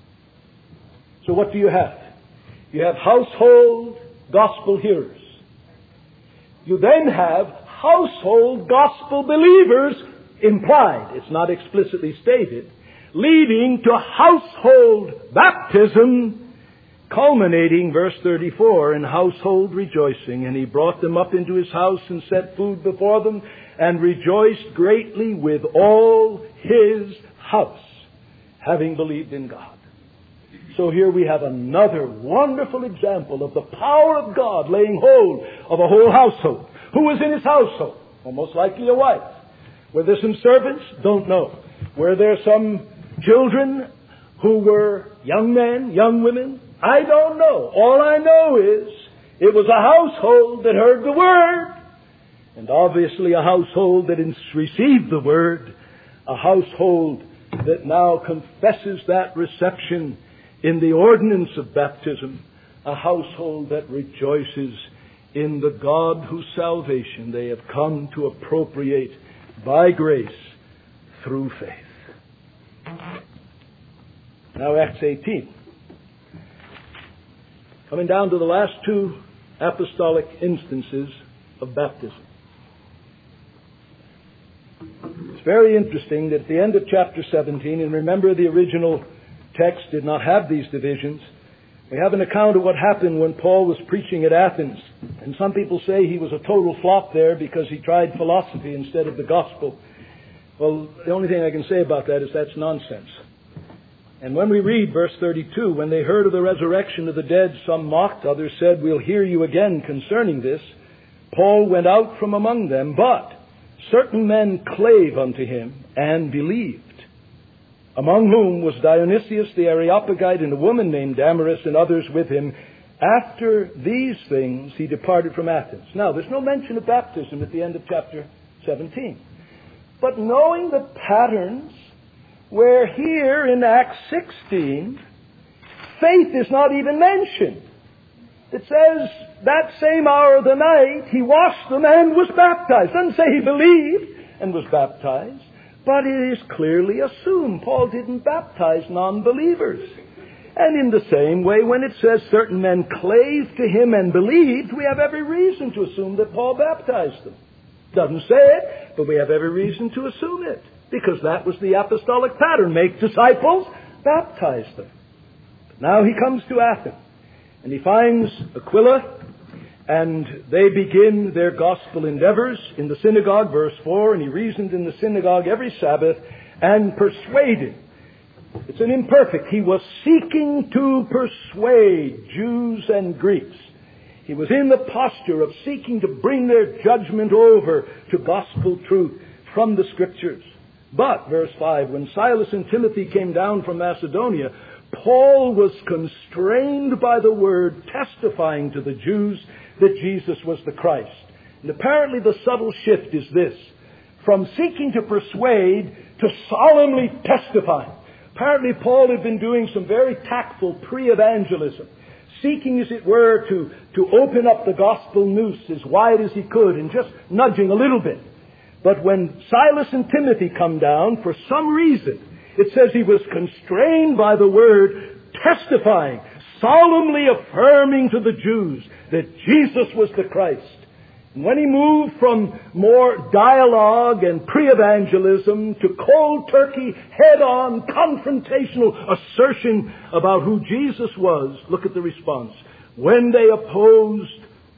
So what do you have? You have household gospel hearers. You then have household gospel believers implied. It's not explicitly stated, leading to household baptism, culminating, verse 34, in household rejoicing. And he brought them up into his house and set food before them and rejoiced greatly with all his house, having believed in God. So here we have another wonderful example of the power of God laying hold of a whole household. Who was in his household? Well, most likely a wife. Were there some servants? Don't know. Were there some children who were young men, young women? I don't know. All I know is it was a household that heard the Word. And obviously a household that received the Word. A household that now confesses that reception in the ordinance of baptism. A household that rejoices in the God whose salvation they have come to appropriate by grace through faith. Now Acts 18. Coming down to the last two apostolic instances of baptism. It's very interesting that at the end of chapter 17, and remember the original text did not have these divisions, we have an account of what happened when Paul was preaching at Athens. And some people say he was a total flop there because he tried philosophy instead of the gospel. Well, the only thing I can say about that is that's nonsense. And when we read verse 32, when they heard of the resurrection of the dead, some mocked, others said, we'll hear you again concerning this. Paul went out from among them, but certain men clave unto him and believed, among whom was Dionysius the Areopagite and a woman named Damaris and others with him. After these things he departed from Athens. Now, there's no mention of baptism at the end of chapter 17. But knowing the patterns, where here in Acts 16, faith is not even mentioned. It says, that same hour of the night, he washed them and was baptized. It doesn't say he believed and was baptized. But it is clearly assumed Paul didn't baptize non-believers. And in the same way, when it says certain men clave to him and believed, we have every reason to assume that Paul baptized them. Doesn't say it, but we have every reason to assume it, because that was the apostolic pattern. Make disciples, baptize them. But now he comes to Athens, and he finds Aquila, and they begin their gospel endeavors in the synagogue, verse 4, and he reasoned in the synagogue every Sabbath and persuaded. It's an imperfect. He was seeking to persuade Jews and Greeks. He was in the posture of seeking to bring their judgment over to gospel truth from the Scriptures. But, verse 5, when Silas and Timothy came down from Macedonia, Paul was constrained by the word, testifying to the Jews that Jesus was the Christ. And apparently the subtle shift is this: from seeking to persuade to solemnly testifying. Apparently Paul had been doing some very tactful pre-evangelism, seeking, as it were, to open up the gospel noose as wide as he could and just nudging a little bit. But when Silas and Timothy come down, for some reason, it says he was constrained by the word, testifying, solemnly affirming to the Jews that Jesus was the Christ. And when he moved from more dialogue and pre-evangelism to cold turkey, head-on, confrontational assertion about who Jesus was, look at the response. When they opposed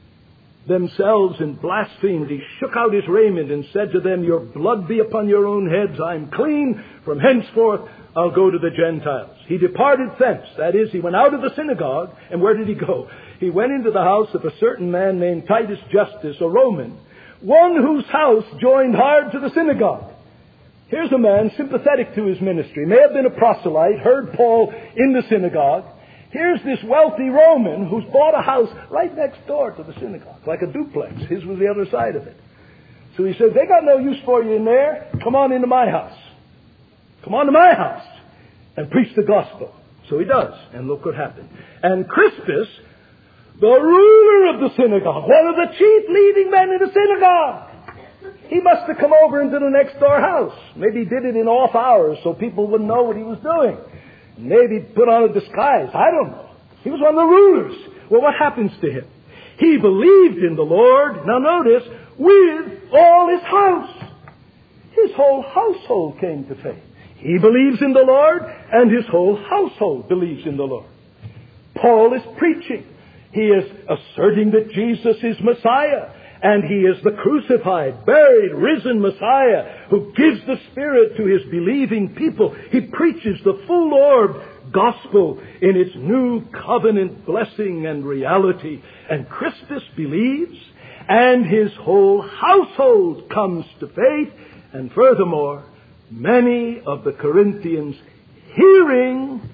themselves and blasphemed, he shook out his raiment and said to them, "Your blood be upon your own heads. I am clean. From henceforth I'll go to the Gentiles." He departed thence. That is, he went out of the synagogue. And where did he go? He went into the house of a certain man named Titus Justus, a Roman, one whose house joined hard to the synagogue. Here's a man sympathetic to his ministry, may have been a proselyte, heard Paul in the synagogue. Here's this wealthy Roman who's bought a house right next door to the synagogue, like a duplex. His was the other side of it. So he says, "They got no use for you in there. Come on into my house. Come on to my house and preach the gospel." So he does. And look what happened. And Crispus, the ruler of the synagogue, one of the chief leading men in the synagogue, he must have come over into the next door house. Maybe he did it in off hours so people wouldn't know what he was doing. Maybe put on a disguise. I don't know. He was one of the rulers. Well, what happens to him? He believed in the Lord, now notice, with all his house. His whole household came to faith. He believes in the Lord, and his whole household believes in the Lord. Paul is preaching. He is asserting that Jesus is Messiah, and he is the crucified, buried, risen Messiah who gives the Spirit to his believing people. He preaches the full-orbed gospel in its new covenant blessing and reality. And Crispus believes, and his whole household comes to faith. And furthermore, many of the Corinthians, hearing,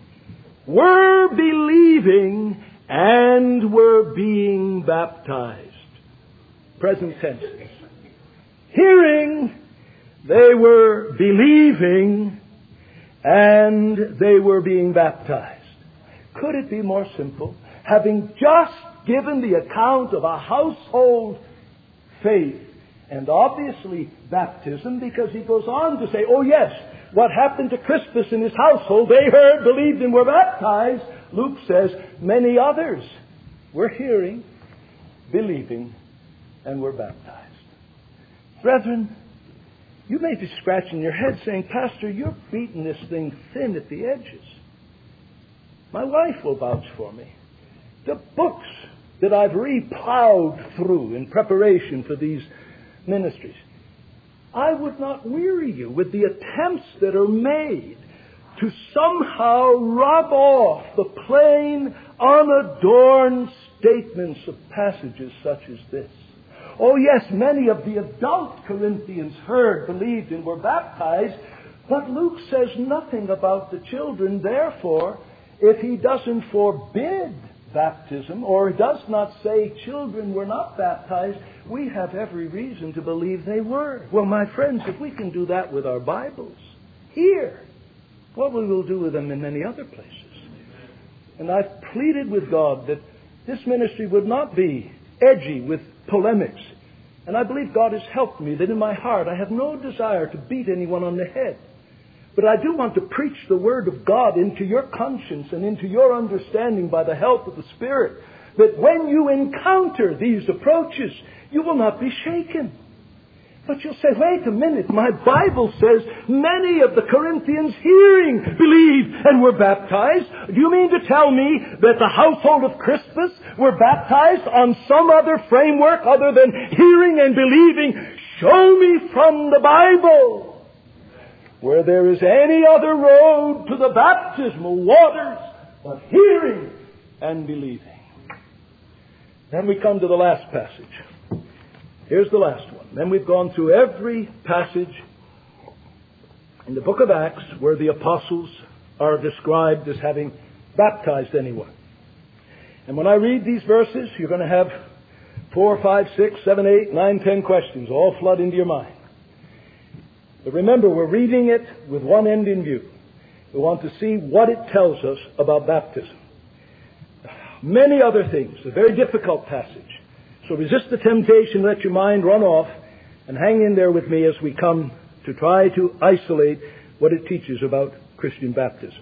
were believing and were being baptized. Present tense. Hearing, they were believing, and they were being baptized. Could it be more simple? Having just given the account of a household faith, and obviously baptism, because he goes on to say, oh yes, what happened to Crispus and his household, they heard, believed, and were baptized. Luke says, many others were hearing, believing, and were baptized. Brethren, you may be scratching your head saying, Pastor, you're beating this thing thin at the edges. My wife will vouch for me. The books that I've re-plowed through in preparation for these ministries, I would not weary you with the attempts that are made to somehow rub off the plain, unadorned statements of passages such as this. Oh yes, many of the adult Corinthians heard, believed, and were baptized, but Luke says nothing about the children. Therefore, if he doesn't forbid baptism, or does not say children were not baptized, we have every reason to believe they were. Well, my friends, if we can do that with our Bibles here, what we will do with them in many other places. And I've pleaded with God that this ministry would not be edgy with polemics. And I believe God has helped me, that in my heart I have no desire to beat anyone on the head. But I do want to preach the Word of God into your conscience and into your understanding by the help of the Spirit, that when you encounter these approaches, you will not be shaken. But you'll say, wait a minute, my Bible says many of the Corinthians hearing, believed, and were baptized. Do you mean to tell me that the household of Crispus were baptized on some other framework other than hearing and believing? Show me from the Bible where there is any other road to the baptismal waters but hearing and believing. Then we come to the last passage. Here's the last one. Then we've gone through every passage in the book of Acts where the apostles are described as having baptized anyone. And when I read these verses, you're going to have 4, 5, 6, 7, 8, 9, 10 questions all flood into your mind. But remember, we're reading it with one end in view. We want to see what it tells us about baptism. Many other things. A very difficult passage. So resist the temptation, let your mind run off, and hang in there with me as we come to try to isolate what it teaches about Christian baptism.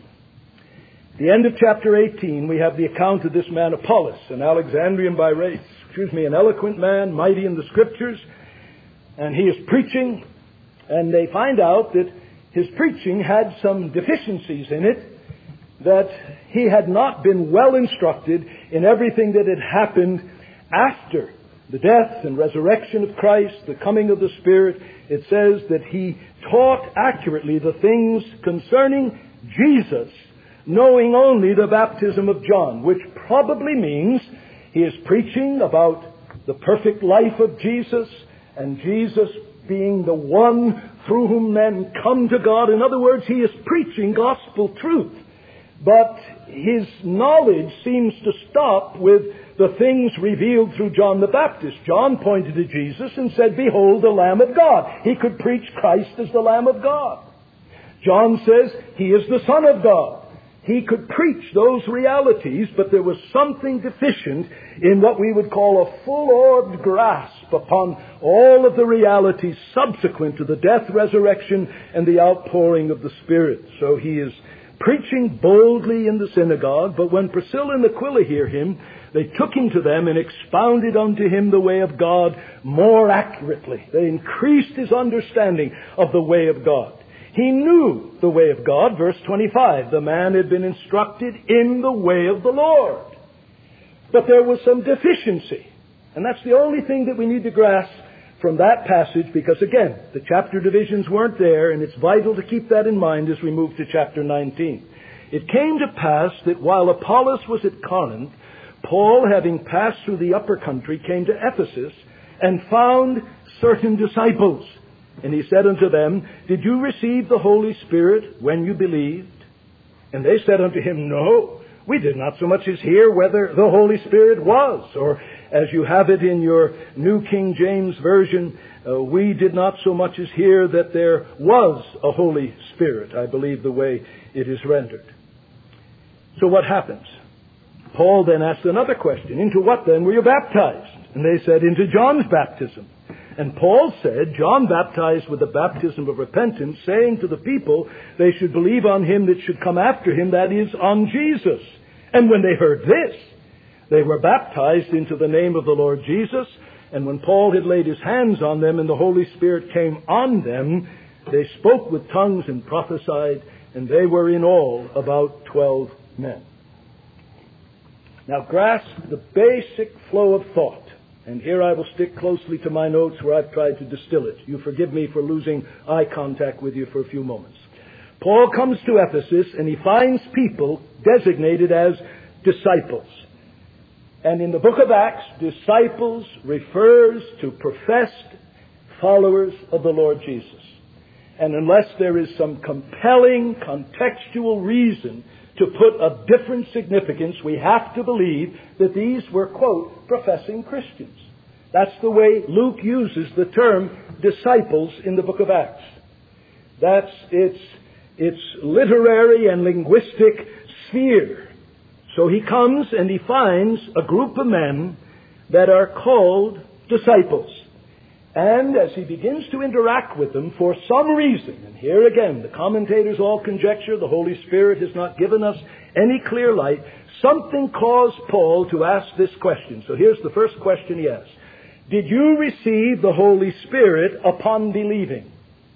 At the end of chapter 18, we have the account of this man Apollos, an Alexandrian by race, an eloquent man, mighty in the Scriptures, and he is preaching, and they find out that his preaching had some deficiencies in it, that he had not been well instructed in everything that had happened after the death and resurrection of Christ, the coming of the Spirit. It says that he taught accurately the things concerning Jesus, knowing only the baptism of John, which probably means he is preaching about the perfect life of Jesus and Jesus being the one through whom men come to God. In other words, he is preaching gospel truth. But his knowledge seems to stop with the things revealed through John the Baptist. John pointed to Jesus and said, "Behold, the Lamb of God." He could preach Christ as the Lamb of God. John says, "He is the Son of God." He could preach those realities, but there was something deficient in what we would call a full-orbed grasp upon all of the realities subsequent to the death, resurrection, and the outpouring of the Spirit. So he is preaching boldly in the synagogue, but when Priscilla and Aquila hear him, they took him to them and expounded unto him the way of God more accurately. They increased his understanding of the way of God. He knew the way of God. Verse 25, the man had been instructed in the way of the Lord. But there was some deficiency. And that's the only thing that we need to grasp from that passage, because again, the chapter divisions weren't there, and it's vital to keep that in mind as we move to chapter 19. It came to pass that while Apollos was at Corinth, Paul, having passed through the upper country, came to Ephesus and found certain disciples. And he said unto them, "Did you receive the Holy Spirit when you believed?" And they said unto him, "No, we did not so much as hear whether the Holy Spirit was." Or, as you have it in your New King James Version, "We did not so much as hear that there was a Holy Spirit," I believe the way it is rendered. So what happens? Paul then asked another question. "Into what then were you baptized?" And they said, "Into John's baptism." And Paul said, "John baptized with the baptism of repentance, saying to the people they should believe on him that should come after him, that is, on Jesus. And when they heard this, they were baptized into the name of the Lord Jesus. And when Paul had laid his hands on them and the Holy Spirit came on them, they spoke with tongues and prophesied, and they were in all about 12 men." Now grasp the basic flow of thought. And here I will stick closely to my notes where I've tried to distill it. You forgive me for losing eye contact with you for a few moments. Paul comes to Ephesus and he finds people designated as disciples. And in the book of Acts, disciples refers to professed followers of the Lord Jesus. And unless there is some compelling contextual reason to put a different significance, we have to believe that these were, quote, professing Christians. That's the way Luke uses the term disciples in the book of Acts. That's its literary and linguistic sphere. So he comes and he finds a group of men that are called disciples. And as he begins to interact with them for some reason, and here again, the commentators all conjecture, the Holy Spirit has not given us any clear light, something caused Paul to ask this question. So here's the first question he asks. Did you receive the Holy Spirit upon believing?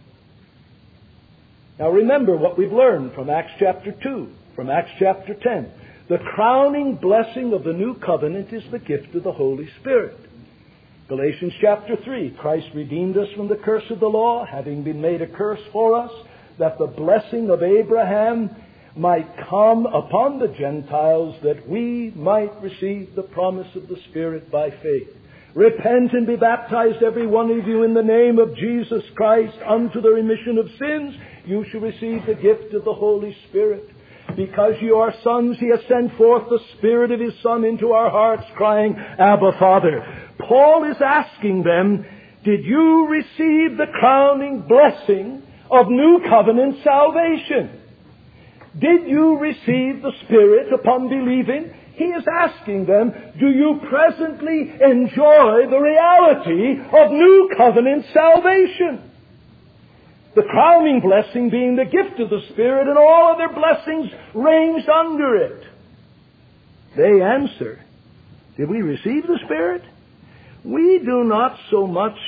Now remember what we've learned from Acts chapter 2, from Acts chapter 10. The crowning blessing of the new covenant is the gift of the Holy Spirit. Galatians chapter 3, Christ redeemed us from the curse of the law, having been made a curse for us, that the blessing of Abraham might come upon the Gentiles, that we might receive the promise of the Spirit by faith. Repent and be baptized, every one of you, in the name of Jesus Christ, unto the remission of sins. You shall receive the gift of the Holy Spirit. Because you are sons, He has sent forth the Spirit of His Son into our hearts, crying, Abba, Father. Paul is asking them, did you receive the crowning blessing of New Covenant salvation? Did you receive the Spirit upon believing? He is asking them, do you presently enjoy the reality of New Covenant salvation? The crowning blessing being the gift of the Spirit, and all other blessings ranged under it. They answer, did we receive the Spirit? We have not so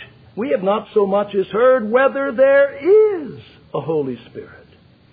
much as heard whether there is a Holy Spirit.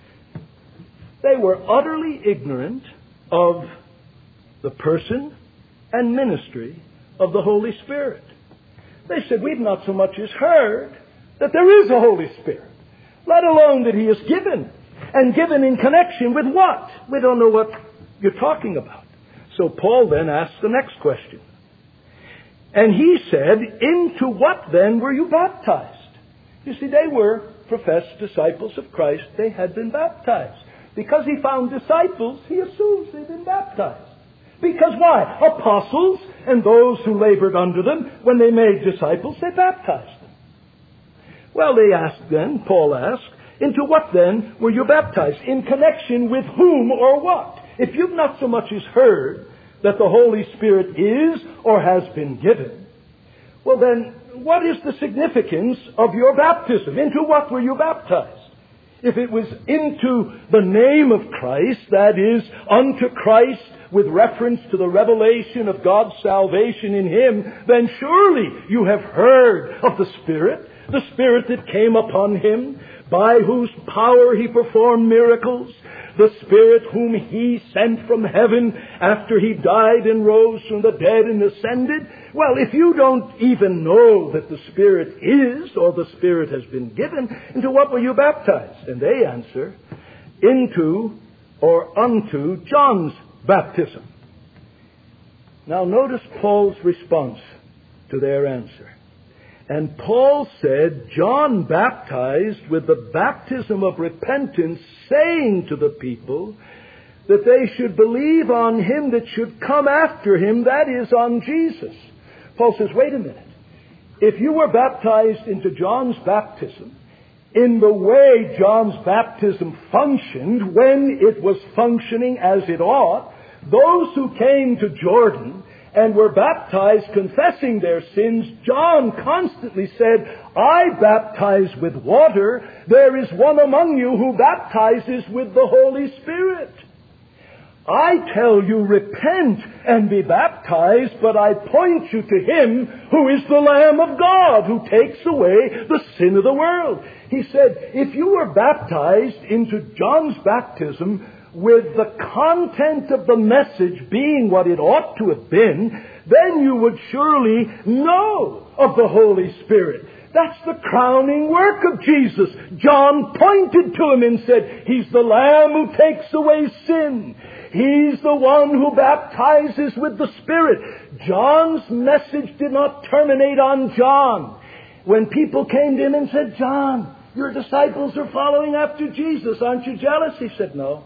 They were utterly ignorant of the person and ministry of the Holy Spirit. They said, we've not so much as heard that there is a Holy Spirit, let alone that He is given. And given in connection with what? We don't know what you're talking about. So Paul then asks the next question. And he said, into what then were you baptized? You see, they were professed disciples of Christ. They had been baptized. Because he found disciples, he assumes they've been baptized. Because why? Apostles and those who labored under them, when they made disciples, they baptized them. Well, Paul asked, into what then were you baptized? In connection with whom or what? If you've not so much as heard that the Holy Spirit is or has been given, well then, what is the significance of your baptism? Into what were you baptized? If it was into the name of Christ, that is, unto Christ with reference to the revelation of God's salvation in Him, then surely you have heard of the Spirit that came upon Him, by whose power He performed miracles, the Spirit whom He sent from heaven after He died and rose from the dead and ascended. Well, if you don't even know that the Spirit is, or the Spirit has been given, into what were you baptized? And they answer, into or unto John's baptism. Now notice Paul's response to their answer. And Paul said, John baptized with the baptism of repentance, saying to the people that they should believe on Him that should come after Him, that is, on Jesus. Paul says, wait a minute. If you were baptized into John's baptism, in the way John's baptism functioned, when it was functioning as it ought, those who came to Jordan and were baptized confessing their sins, John constantly said, I baptize with water. There is one among you who baptizes with the Holy Spirit. I tell you, repent and be baptized, but I point you to Him who is the Lamb of God, who takes away the sin of the world. He said, if you were baptized into John's baptism with the content of the message being what it ought to have been, then you would surely know of the Holy Spirit. That's the crowning work of Jesus. John pointed to Him and said, He's the Lamb who takes away sin. He's the one who baptizes with the Spirit. John's message did not terminate on John. When people came to him and said, John, your disciples are following after Jesus. Aren't you jealous? He said, no.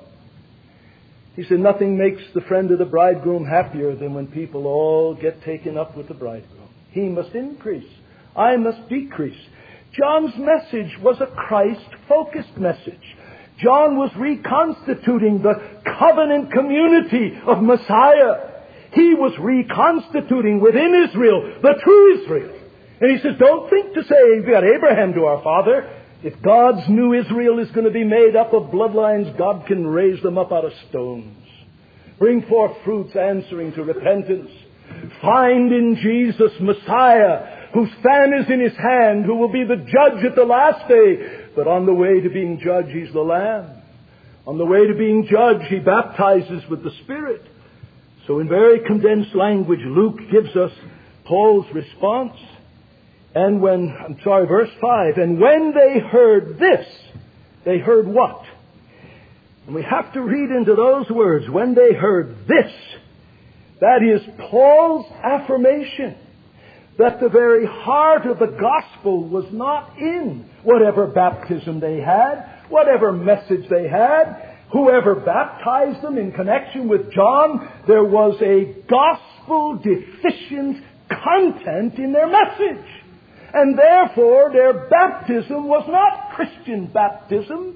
He said, nothing makes the friend of the bridegroom happier than when people all get taken up with the bridegroom. He must increase. I must decrease. John's message was a Christ-focused message. John was reconstituting the covenant community of Messiah. He was reconstituting within Israel the true Israel. And he says, don't think to say, we've got Abraham to our father. If God's new Israel is going to be made up of bloodlines, God can raise them up out of stones. Bring forth fruits answering to repentance. Find in Jesus Messiah, whose fan is in His hand, who will be the judge at the last day. But on the way to being judge, He's the Lamb. On the way to being judge, He baptizes with the Spirit. So in very condensed language, Luke gives us Paul's response. Verse 5, and when they heard this, they heard what? And we have to read into those words, when they heard this. That is Paul's affirmation that the very heart of the gospel was not in whatever baptism they had, whatever message they had, whoever baptized them in connection with John. There was a gospel deficient content in their message. And therefore their baptism was not Christian baptism.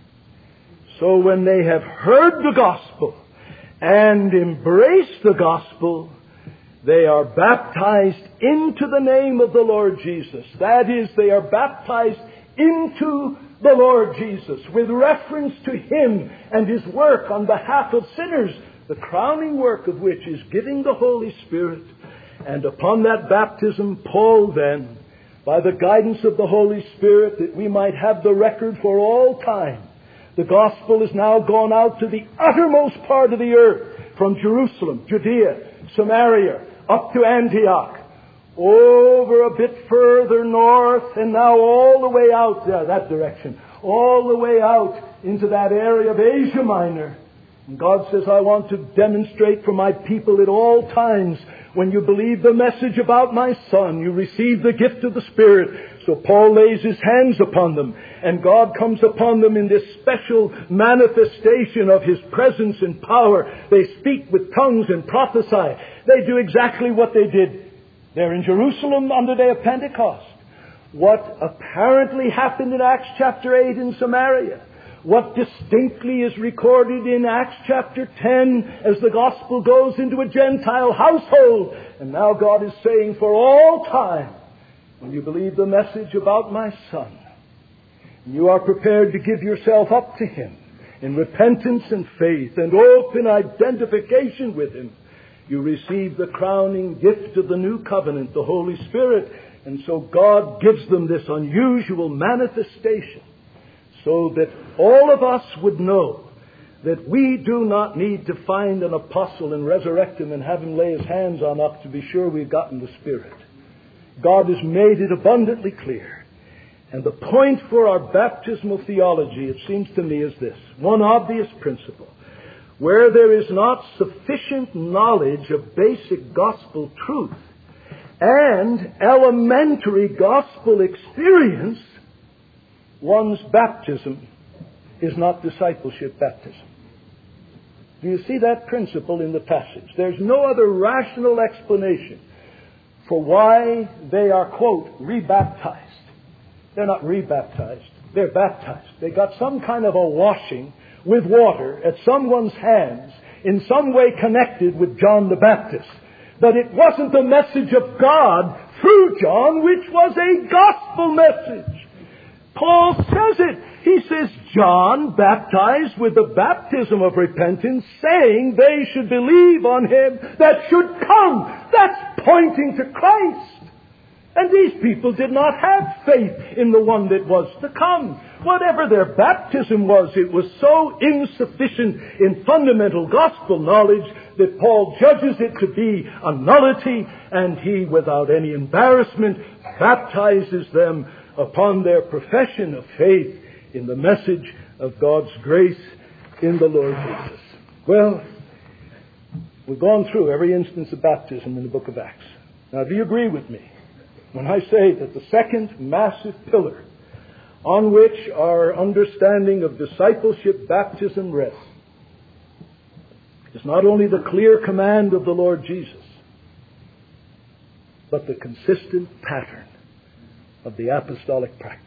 So when they have heard the gospel and embraced the gospel, they are baptized into the name of the Lord Jesus. That is, they are baptized into the Lord Jesus with reference to Him and His work on behalf of sinners, the crowning work of which is giving the Holy Spirit. And upon that baptism, Paul then, by the guidance of the Holy Spirit, that we might have the record for all time, the gospel is now gone out to the uttermost part of the earth, from Jerusalem, Judea, Samaria, up to Antioch, over a bit further north, and now all the way out that direction, all the way out into that area of Asia Minor. And God says, I want to demonstrate for my people at all times, when you believe the message about my Son, you receive the gift of the Spirit. So Paul lays his hands upon them, and God comes upon them in this special manifestation of His presence and power. They speak with tongues and prophesy. They do exactly what they did there in Jerusalem on the day of Pentecost. What apparently happened in Acts chapter 8 in Samaria. What distinctly is recorded in Acts chapter 10 as the gospel goes into a Gentile household. And now God is saying for all time, when you believe the message about my Son, you are prepared to give yourself up to Him in repentance and faith and open identification with Him, you receive the crowning gift of the new covenant, the Holy Spirit. And so God gives them this unusual manifestation, so that all of us would know that we do not need to find an apostle and resurrect him and have him lay his hands on us to be sure we've gotten the Spirit. God has made it abundantly clear. And the point for our baptismal theology, it seems to me, is this. One obvious principle. Where there is not sufficient knowledge of basic gospel truth and elementary gospel experience, one's baptism is not discipleship baptism. Do you see that principle in the passage? There's no other rational explanation for why they are, quote, rebaptized. They're not rebaptized. They're baptized. They got some kind of a washing with water at someone's hands in some way connected with John the Baptist. But it wasn't the message of God through John, which was a gospel message. Paul says it. He says, John baptized with the baptism of repentance, saying they should believe on Him that should come. That's pointing to Christ. And these people did not have faith in the one that was to come. Whatever their baptism was, it was so insufficient in fundamental gospel knowledge that Paul judges it to be a nullity, and he, without any embarrassment, baptizes them upon their profession of faith in the message of God's grace in the Lord Jesus. Well, we've gone through every instance of baptism in the book of Acts. Now, do you agree with me when I say that the second massive pillar on which our understanding of discipleship baptism rests is not only the clear command of the Lord Jesus, but the consistent pattern of the apostolic practice?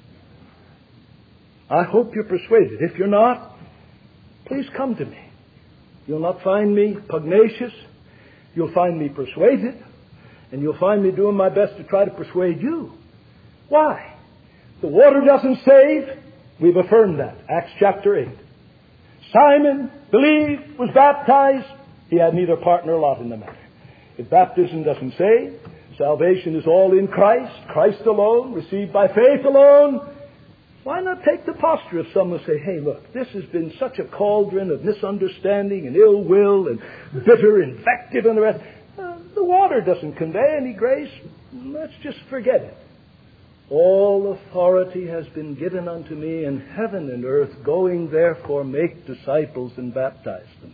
I hope you're persuaded. If you're not, please come to me. You'll not find me pugnacious. You'll find me persuaded. And you'll find me doing my best to try to persuade you. Why? The water doesn't save. We've affirmed that. Acts chapter 8. Simon believed, was baptized. He had neither part nor lot in the matter. If baptism doesn't save, salvation is all in Christ, Christ alone, received by faith alone. Why not take the posture of someone and say, hey, look, this has been such a cauldron of misunderstanding and ill will and bitter invective and the rest. The water doesn't convey any grace. Let's just forget it. All authority has been given unto me in heaven and earth. Going therefore, make disciples and baptize them.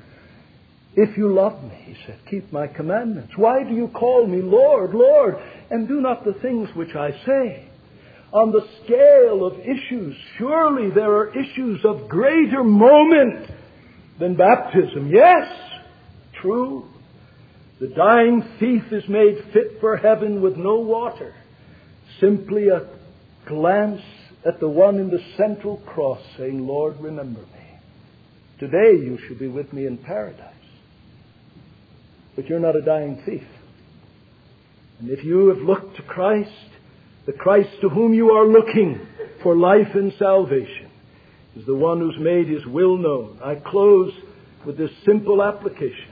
If you love me, he said, keep my commandments. Why do you call me Lord, Lord, and do not the things which I say? On the scale of issues, surely there are issues of greater moment than baptism. Yes, true. The dying thief is made fit for heaven with no water. Simply a glance at the one in the central cross saying, Lord, remember me. Today you shall be with me in paradise. But you're not a dying thief. And if you have looked to Christ, the Christ to whom you are looking for life and salvation is the one who's made His will known. I close with this simple application.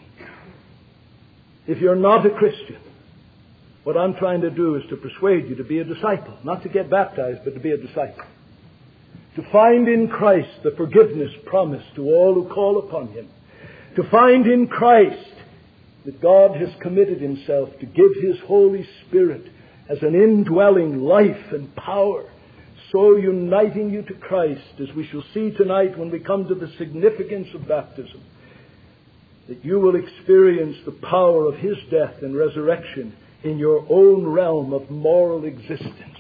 If you're not a Christian, what I'm trying to do is to persuade you to be a disciple. Not to get baptized, but to be a disciple. To find in Christ the forgiveness promised to all who call upon Him. To find in Christ that God has committed Himself to give His Holy Spirit as an indwelling life and power, so uniting you to Christ, as we shall see tonight when we come to the significance of baptism, that you will experience the power of His death and resurrection in your own realm of moral existence.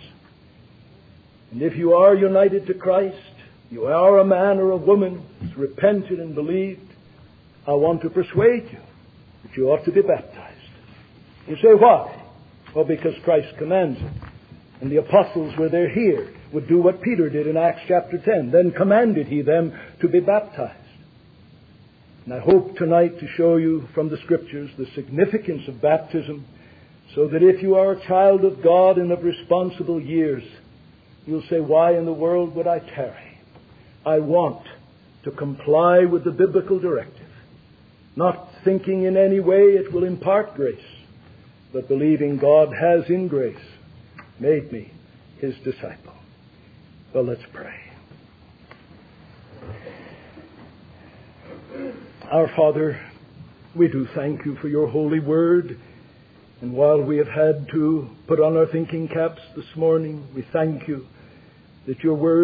And if you are united to Christ, you are a man or a woman who's repented and believed, I want to persuade you that you ought to be baptized. You say, why? Well, because Christ commands it. And the apostles, were there here, would do what Peter did in Acts chapter 10. Then commanded he them to be baptized. And I hope tonight to show you from the Scriptures the significance of baptism, so that if you are a child of God and of responsible years, you'll say, why in the world would I tarry? I want to comply with the biblical directive, not thinking in any way it will impart grace, but believing God has in grace made me His disciple. Well, let's pray. Our Father, we do thank You for Your holy word. And while we have had to put on our thinking caps this morning, we thank You that Your word